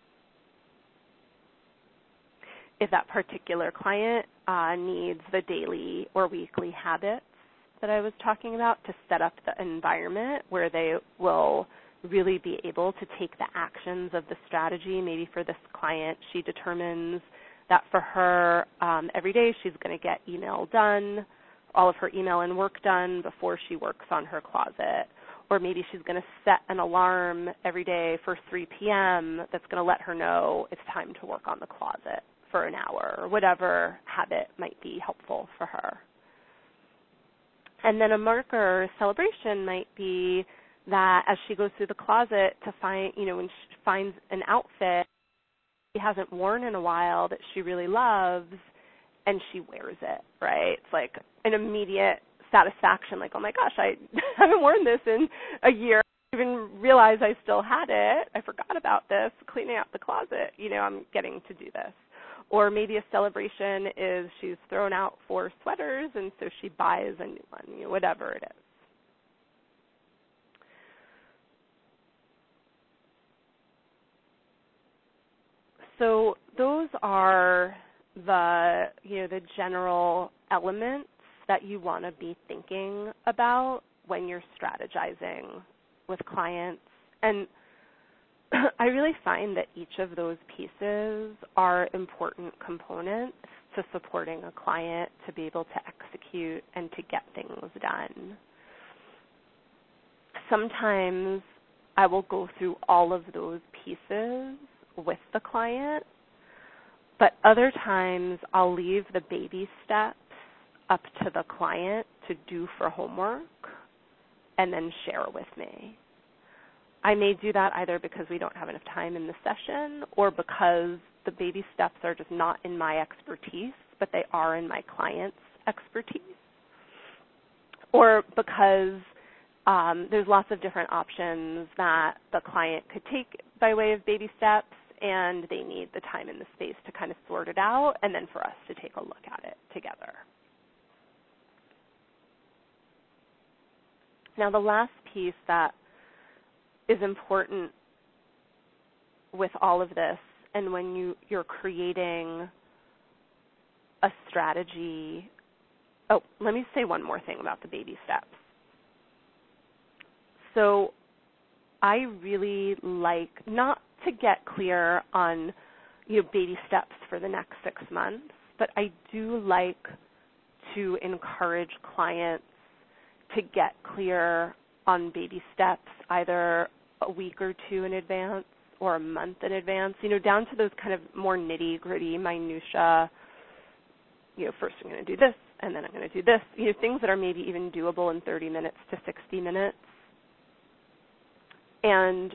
If that particular client uh, needs the daily or weekly habits that I was talking about to set up the environment where they will really be able to take the actions of the strategy. Maybe for this client, she determines that for her, um, every day she's going to get email done, all of her email and work done before she works on her closet. Or maybe she's going to set an alarm every day for three p.m. that's going to let her know it's time to work on the closet for an hour, or whatever habit might be helpful for her. And then a marker celebration might be that as she goes through the closet to find, you know, when she finds an outfit she hasn't worn in a while that she really loves, and she wears it, right? It's like an immediate satisfaction, like, oh my gosh, I haven't worn this in a year. I didn't even realize I still had it. I forgot about this, cleaning out the closet. You know, I'm getting to do this. Or maybe a celebration is she's thrown out four sweaters, and so she buys a new one, you know, whatever it is. So those are the, you know, the general elements that you want to be thinking about when you're strategizing with clients. And I really find that each of those pieces are important components to supporting a client to be able to execute and to get things done. Sometimes I will go through all of those pieces with the client, but other times I'll leave the baby steps up to the client to do for homework and then share with me. I may do that either because we don't have enough time in the session or because the baby steps are just not in my expertise, but they are in my client's expertise, or because um, there's lots of different options that the client could take by way of baby steps, and they need the time and the space to kind of sort it out, and then for us to take a look at it together. Now, the last piece that is important with all of this, and when you, you're creating a strategy, oh, let me say one more thing about the baby steps. So I really like not to get clear on, you know, baby steps for the next six months, but I do like to encourage clients to get clear on baby steps either a week or two in advance or a month in advance, you know, down to those kind of more nitty-gritty minutia. You know, first I'm going to do this, and then I'm going to do this, you know, things that are maybe even doable in thirty minutes to sixty minutes. And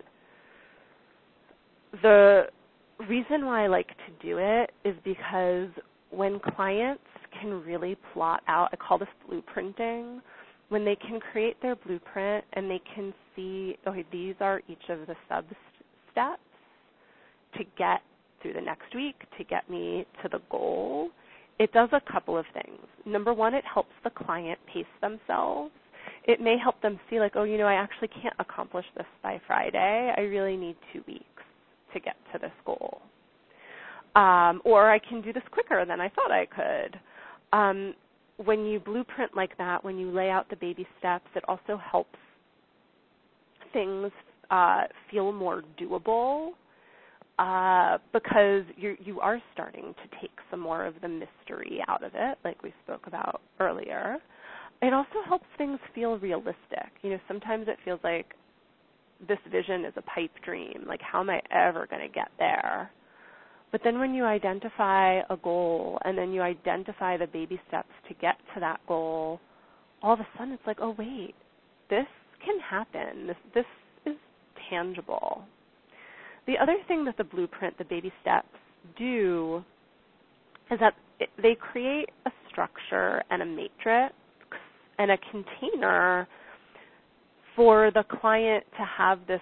the reason why I like to do it is because when clients can really plot out, I call this blueprinting, when they can create their blueprint and they can see, okay, these are each of the sub-steps to get through the next week, to get me to the goal, it does a couple of things. Number one, it helps the client pace themselves. It may help them see like, oh, you know, I actually can't accomplish this by Friday. I really need two weeks to get to this goal. Um, or I can do this quicker than I thought I could. Um, when you blueprint like that, when you lay out the baby steps, it also helps things uh, feel more doable uh, because you're, you are starting to take some more of the mystery out of it, like we spoke about earlier. It also helps things feel realistic. You know, sometimes it feels like this vision is a pipe dream. Like, how am I ever going to get there? But then when you identify a goal and then you identify the baby steps to get to that goal, all of a sudden it's like, oh, wait, this can happen. This, this is tangible. The other thing that the blueprint, the baby steps, do is that it, they create a structure and a matrix and a container for the client to have this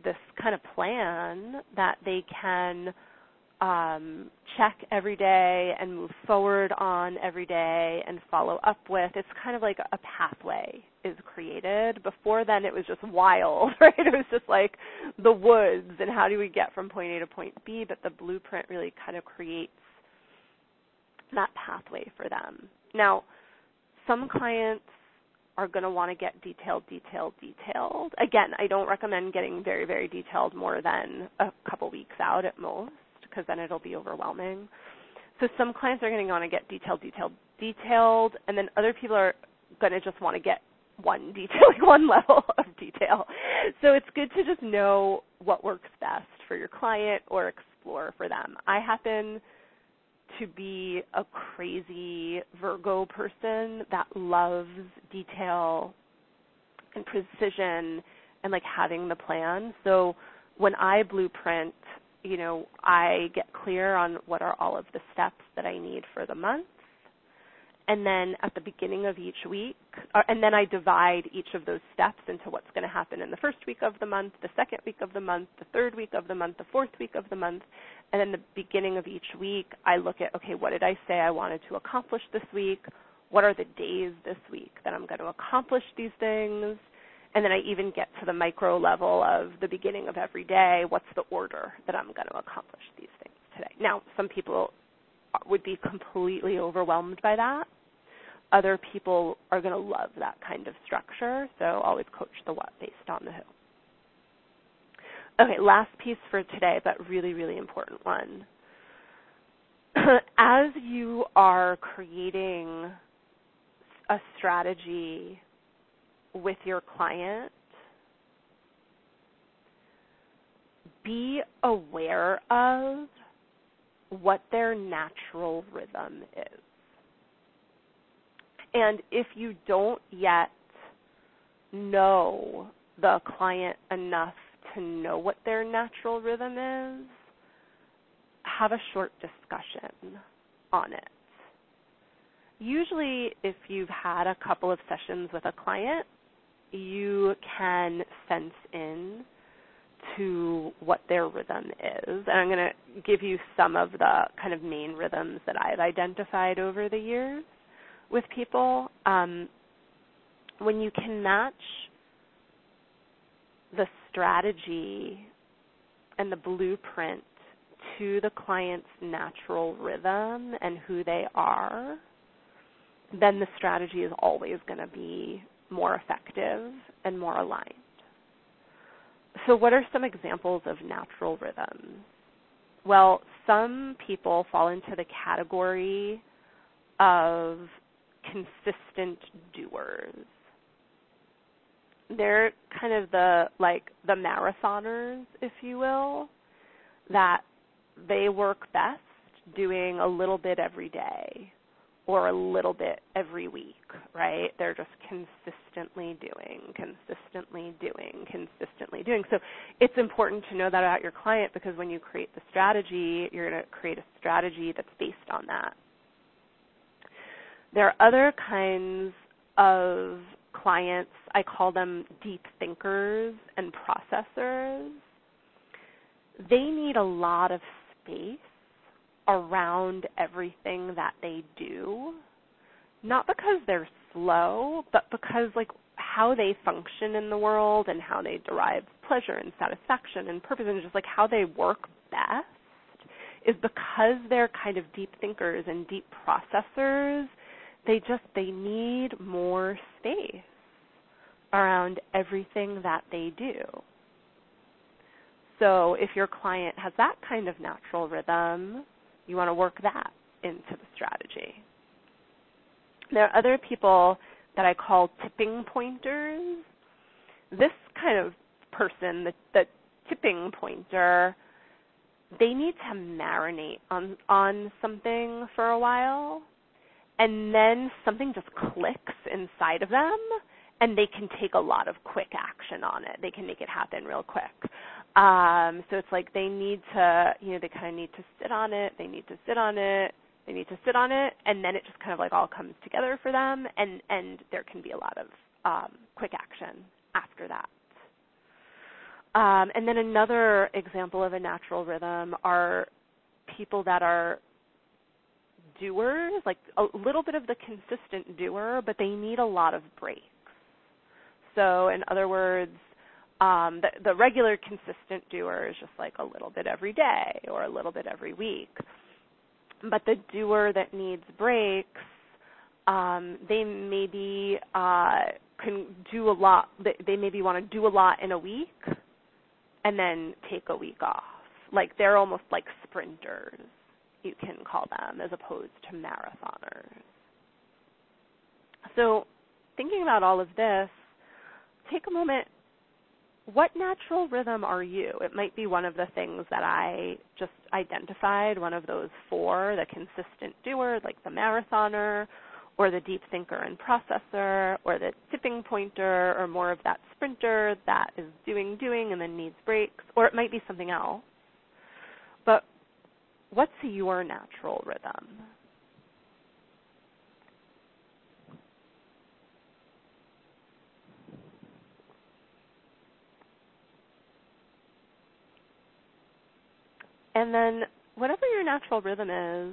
this kind of plan that they can um, check every day and move forward on every day and follow up with. It's kind of like a pathway is created. Before then, it was just wild, right? It was just like the woods and how do we get from point A to point B, but the blueprint really kind of creates that pathway for them. Now, some clients are going to want to get detailed, detailed, detailed. Again, I don't recommend getting very, very detailed more than a couple weeks out at most, because then it'll be overwhelming. So some clients are going to want to get detailed, detailed, detailed, and then other people are going to just want to get one detail, like one level of detail. So it's good to just know what works best for your client or explore for them. I happen to be a crazy Virgo person that loves detail and precision and like having the plan. So when I blueprint, you know, I get clear on what are all of the steps that I need for the month. And then at the beginning of each week, uh, and then I divide each of those steps into what's going to happen in the first week of the month, the second week of the month, the third week of the month, the fourth week of the month. And then the beginning of each week, I look at, okay, what did I say I wanted to accomplish this week? What are the days this week that I'm going to accomplish these things? And then I even get to the micro level of the beginning of every day. What's the order that I'm going to accomplish these things today? Now, some people would be completely overwhelmed by that. Other people are going to love that kind of structure, so always coach the what based on the who. Okay, last piece for today, but really, really important one. As you are creating a strategy with your client, be aware of what their natural rhythm is. And if you don't yet know the client enough to know what their natural rhythm is, have a short discussion on it. Usually, if you've had a couple of sessions with a client, you can sense in to what their rhythm is. And I'm going to give you some of the kind of main rhythms that I've identified over the years with people. Um, when you can match the strategy and the blueprint to the client's natural rhythm and who they are, then the strategy is always going to be more effective and more aligned. So what are some examples of natural rhythms? Well, some people fall into the category of consistent doers. They're kind of the, like, the marathoners, if you will, that they work best doing a little bit every day or a little bit every week, right? They're just consistently doing, consistently doing, consistently doing. So it's important to know that about your client, because when you create the strategy, you're going to create a strategy that's based on that. There are other kinds of clients, I call them deep thinkers and processors. They need a lot of space around everything that they do, not because they're slow, but because, like, how they function in the world and how they derive pleasure and satisfaction and purpose and just, like, how they work best is because they're kind of deep thinkers and deep processors. They just, they need more space around everything that they do. So if your client has that kind of natural rhythm, you want to work that into the strategy. There are other people that I call tipping pointers. This kind of person, the, the tipping pointer, they need to marinate on, on something for a while, and then something just clicks inside of them, and they can take a lot of quick action on it. They can make it happen real quick. Um, so it's like they need to, you know, they kind of need to sit on it. They need to sit on it. They need to sit on it, and then it just kind of like all comes together for them, and, and there can be a lot of um, quick action after that. Um, and then another example of a natural rhythm are people that are doers, like a little bit of the consistent doer, but they need a lot of breaks. So in other words, um, the, the regular consistent doer is just like a little bit every day or a little bit every week. But the doer that needs breaks, um, they maybe uh, can do a lot, they, they maybe want to do a lot in a week and then take a week off. Like they're almost like sprinters, you can call them, as opposed to marathoners. So thinking about all of this, take a moment. What natural rhythm are you? It might be one of the things that I just identified, one of those four, the consistent doer, like the marathoner, or the deep thinker and processor, or the tipping pointer, or more of that sprinter that is doing, doing, and then needs breaks, or it might be something else. But what's your natural rhythm? And then whatever your natural rhythm is,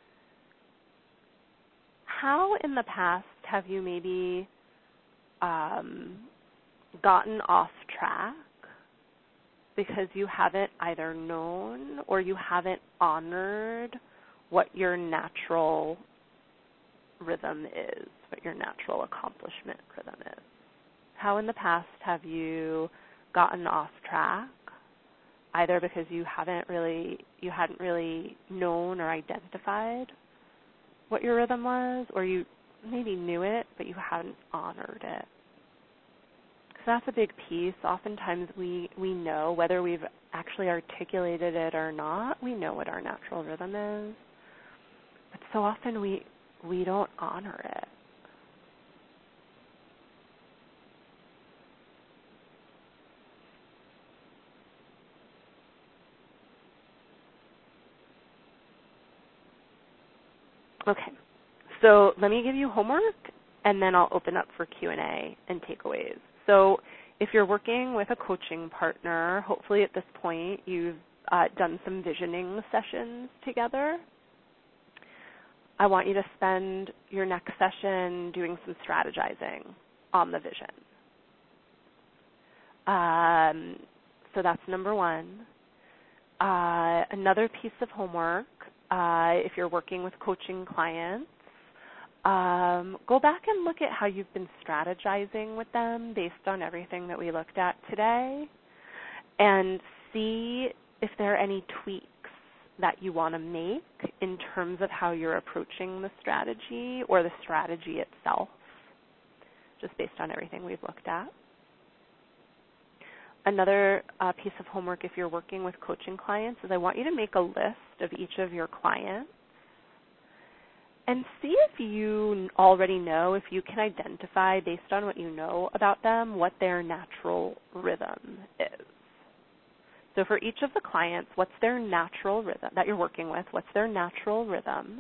how in the past have you maybe um, gotten off track because you haven't either known or you haven't honored what your natural rhythm is, what your natural accomplishment rhythm is? How in the past have you gotten off track, either because you haven't really, you hadn't really known or identified what your rhythm was, or you maybe knew it, but you hadn't honored it? So that's a big piece. Oftentimes we, we know, whether we've actually articulated it or not, we know what our natural rhythm is. But so often we, we don't honor it. Okay, so let me give you homework, and then I'll open up for Q and A and takeaways. So if you're working with a coaching partner, hopefully at this point you've uh, done some visioning sessions together. I want you to spend your next session doing some strategizing on the vision. Um, so that's number one. Uh, another piece of homework, uh, if you're working with coaching clients, um, go back and look at how you've been strategizing with them based on everything that we looked at today, and see if there are any tweaks that you want to make in terms of how you're approaching the strategy or the strategy itself, just based on everything we've looked at. Another uh, piece of homework if you're working with coaching clients is I want you to make a list of each of your clients and see if you already know, if you can identify based on what you know about them, what their natural rhythm is. So for each of the clients, what's their natural rhythm that you're working with? What's their natural rhythm?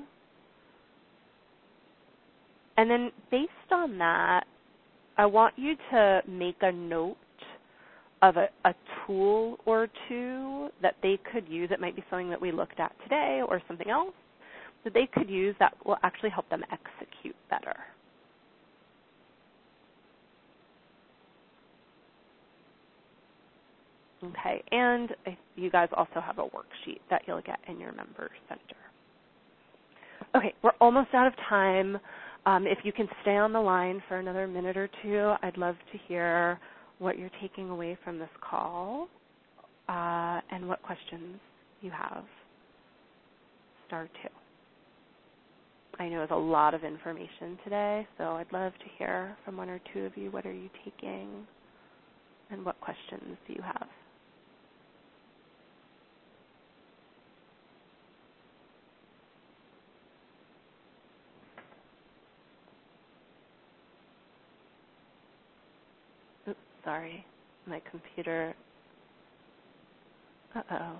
And then based on that, I want you to make a note of a, a tool or two that they could use. It might be something that we looked at today or something else that they could use that will actually help them execute better. Okay, and you guys also have a worksheet that you'll get in your member center. Okay, we're almost out of time. Um, if you can stay on the line for another minute or two, I'd love to hear what you're taking away from this call uh, and what questions you have. Star two. I know it's a lot of information today, so I'd love to hear from one or two of you. What are you taking and what questions do you have? Oops, sorry, my computer. Uh-oh.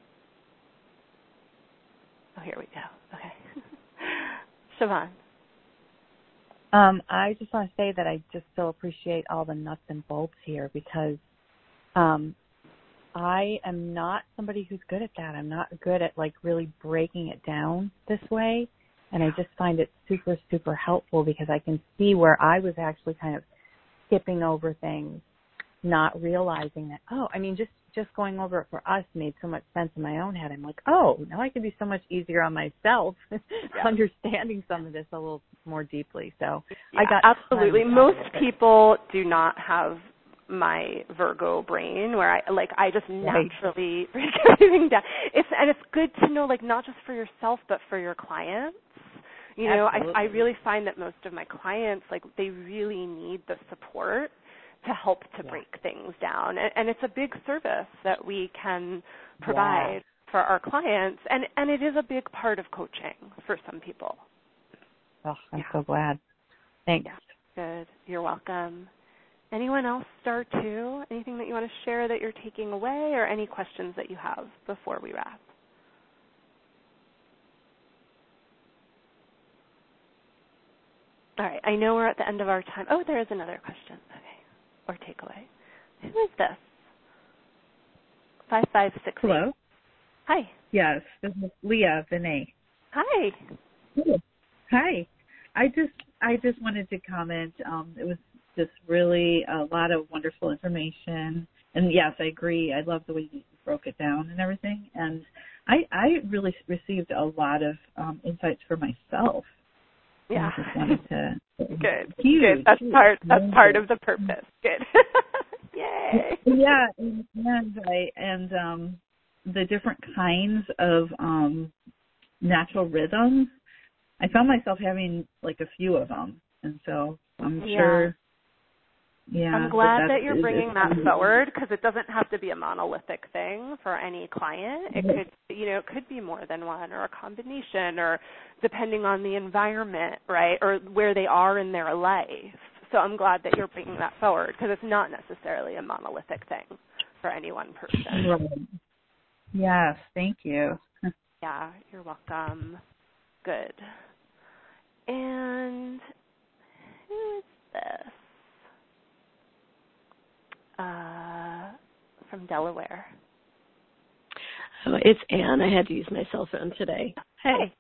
Oh, here we go. Okay. Siobhan. Um, I just want to say that I just so appreciate all the nuts and bolts here because um, I am not somebody who's good at that. I'm not good at like really breaking it down this way. And I just find it super, super helpful because I can see where I was actually kind of skipping over things, not realizing that, oh, I mean, just, just going over it for us made so much sense in my own head. I'm like, oh, now I can be so much easier on myself yeah. understanding some of this a little more deeply. So yeah, I got absolutely. Most people do not have my Virgo brain where I like I just naturally break everything down. It's and it's good to know, like, not just for yourself but for your clients. You know, I, I really find that most of my clients, like, they really need the support to help to yeah. break things down. And, and it's a big service that we can provide yeah. for our clients. And, and it is a big part of coaching for some people. Oh, I'm yeah. so glad. Thanks. Yeah, good. You're welcome. Anyone else, star two? Anything that you want to share that you're taking away, or any questions that you have before we wrap? All right, I know we're at the end of our time. Oh, there is another question. Okay, or takeaway. Who is this? Five five six. Hello. Hi. Yes, this is Leah Vinay. Hi. Hi. I just I just wanted to comment. Um, it was just really a lot of wonderful information, and yes, I agree. I love the way you broke it down and everything, and I I really received a lot of um, insights for myself. Yeah. I just wanted to. Good. Huge, Good. That's huge, part. That's huge. part of the purpose. Good. Yay. Yeah, and, and I and um, the different kinds of um, natural rhythms. I found myself having like a few of them, and so I'm yeah. sure. Yeah, I'm glad that, that you're is, bringing that forward, because it doesn't have to be a monolithic thing for any client. It could, you know, it could be more than one, or a combination, or depending on the environment, right, or where they are in their life. So I'm glad that you're bringing that forward, because it's not necessarily a monolithic thing for any one person. Right. Yes, thank you. Yeah, you're welcome. Good. And who is this? Uh, from Delaware. Oh, it's Anne. I had to use my cell phone today. Hey.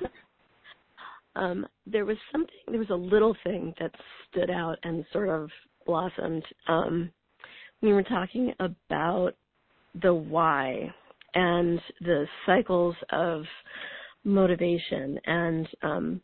um, there was something, there was a little thing that stood out and sort of blossomed. Um, we were talking about the why and the cycles of motivation. And um,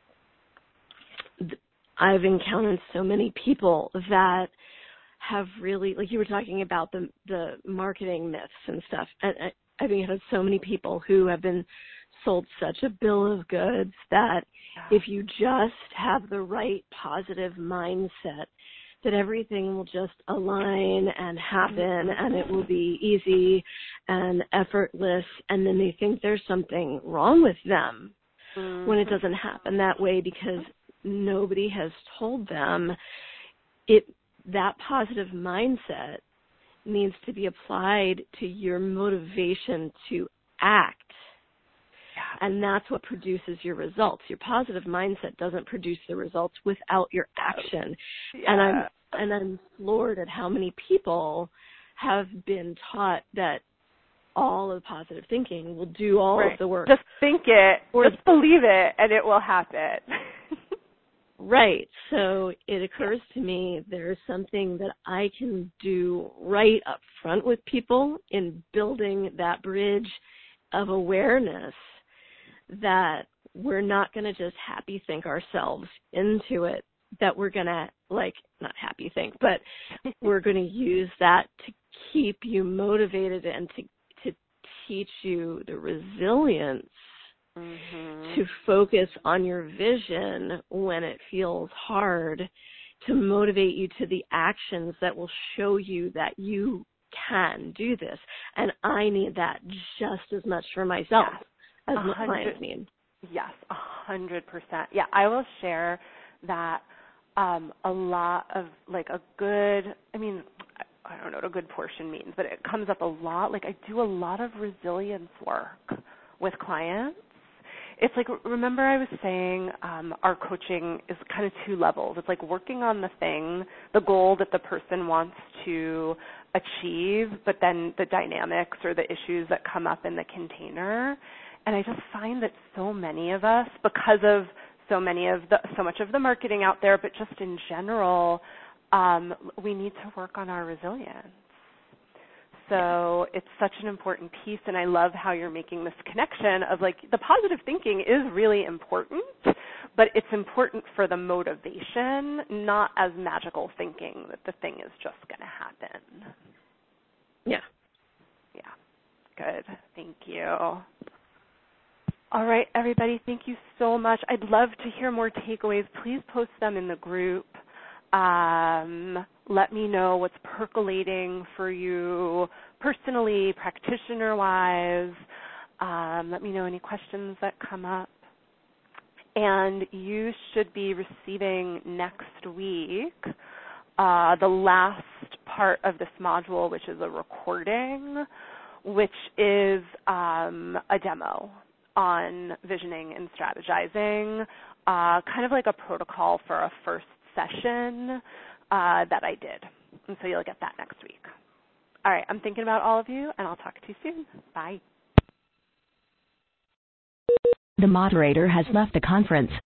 th- I've encountered so many people that have really, like you were talking about the the marketing myths and stuff. And I, I've encountered so many people who have been sold such a bill of goods that if you just have the right positive mindset, that everything will just align and happen and it will be easy and effortless, and then they think there's something wrong with them mm-hmm. when it doesn't happen that way, because nobody has told them it. That positive mindset needs to be applied to your motivation to act. Yeah. And that's what produces your results. Your positive mindset doesn't produce the results without your action. Yeah. And I'm and I'm floored at how many people have been taught that all of positive thinking will do all right. of the work. Just think it, or just believe it, and it will happen. Right. So it occurs to me there's something that I can do right up front with people in building that bridge of awareness, that we're not going to just happy think ourselves into it, that we're going to, like, not happy think, but we're going to use that to keep you motivated and to, to teach you the resilience Mm-hmm. to focus on your vision when it feels hard, to motivate you to the actions that will show you that you can do this. And I need that just as much for myself yes. as my clients need. Yes, a hundred percent. Yeah, I will share that um, a lot of, like, a good, I mean, I don't know what a good portion means, but it comes up a lot. Like, I do a lot of resilience work with clients. It's like, remember I was saying um, our coaching is kind of two levels. It's like working on the thing, the goal that the person wants to achieve, but then the dynamics or the issues that come up in the container. And I just find that so many of us, because of so many of the, so much of the marketing out there, but just in general, um, we need to work on our resilience. So it's such an important piece, and I love how you're making this connection of like the positive thinking is really important, but it's important for the motivation, not as magical thinking that the thing is just going to happen. Yeah. Yeah. Good. Thank you. All right, everybody, thank you so much. I'd love to hear more takeaways. Please post them in the group. Um, let me know what's percolating for you personally, practitioner-wise. Um, let me know any questions that come up. And you should be receiving next week uh, the last part of this module, which is a recording, which is um, a demo on visioning and strategizing, uh, kind of like a protocol for a first session uh, that I did. And so you'll get that next week. All right, I'm thinking about all of you, and I'll talk to you soon. Bye. The moderator has left the conference.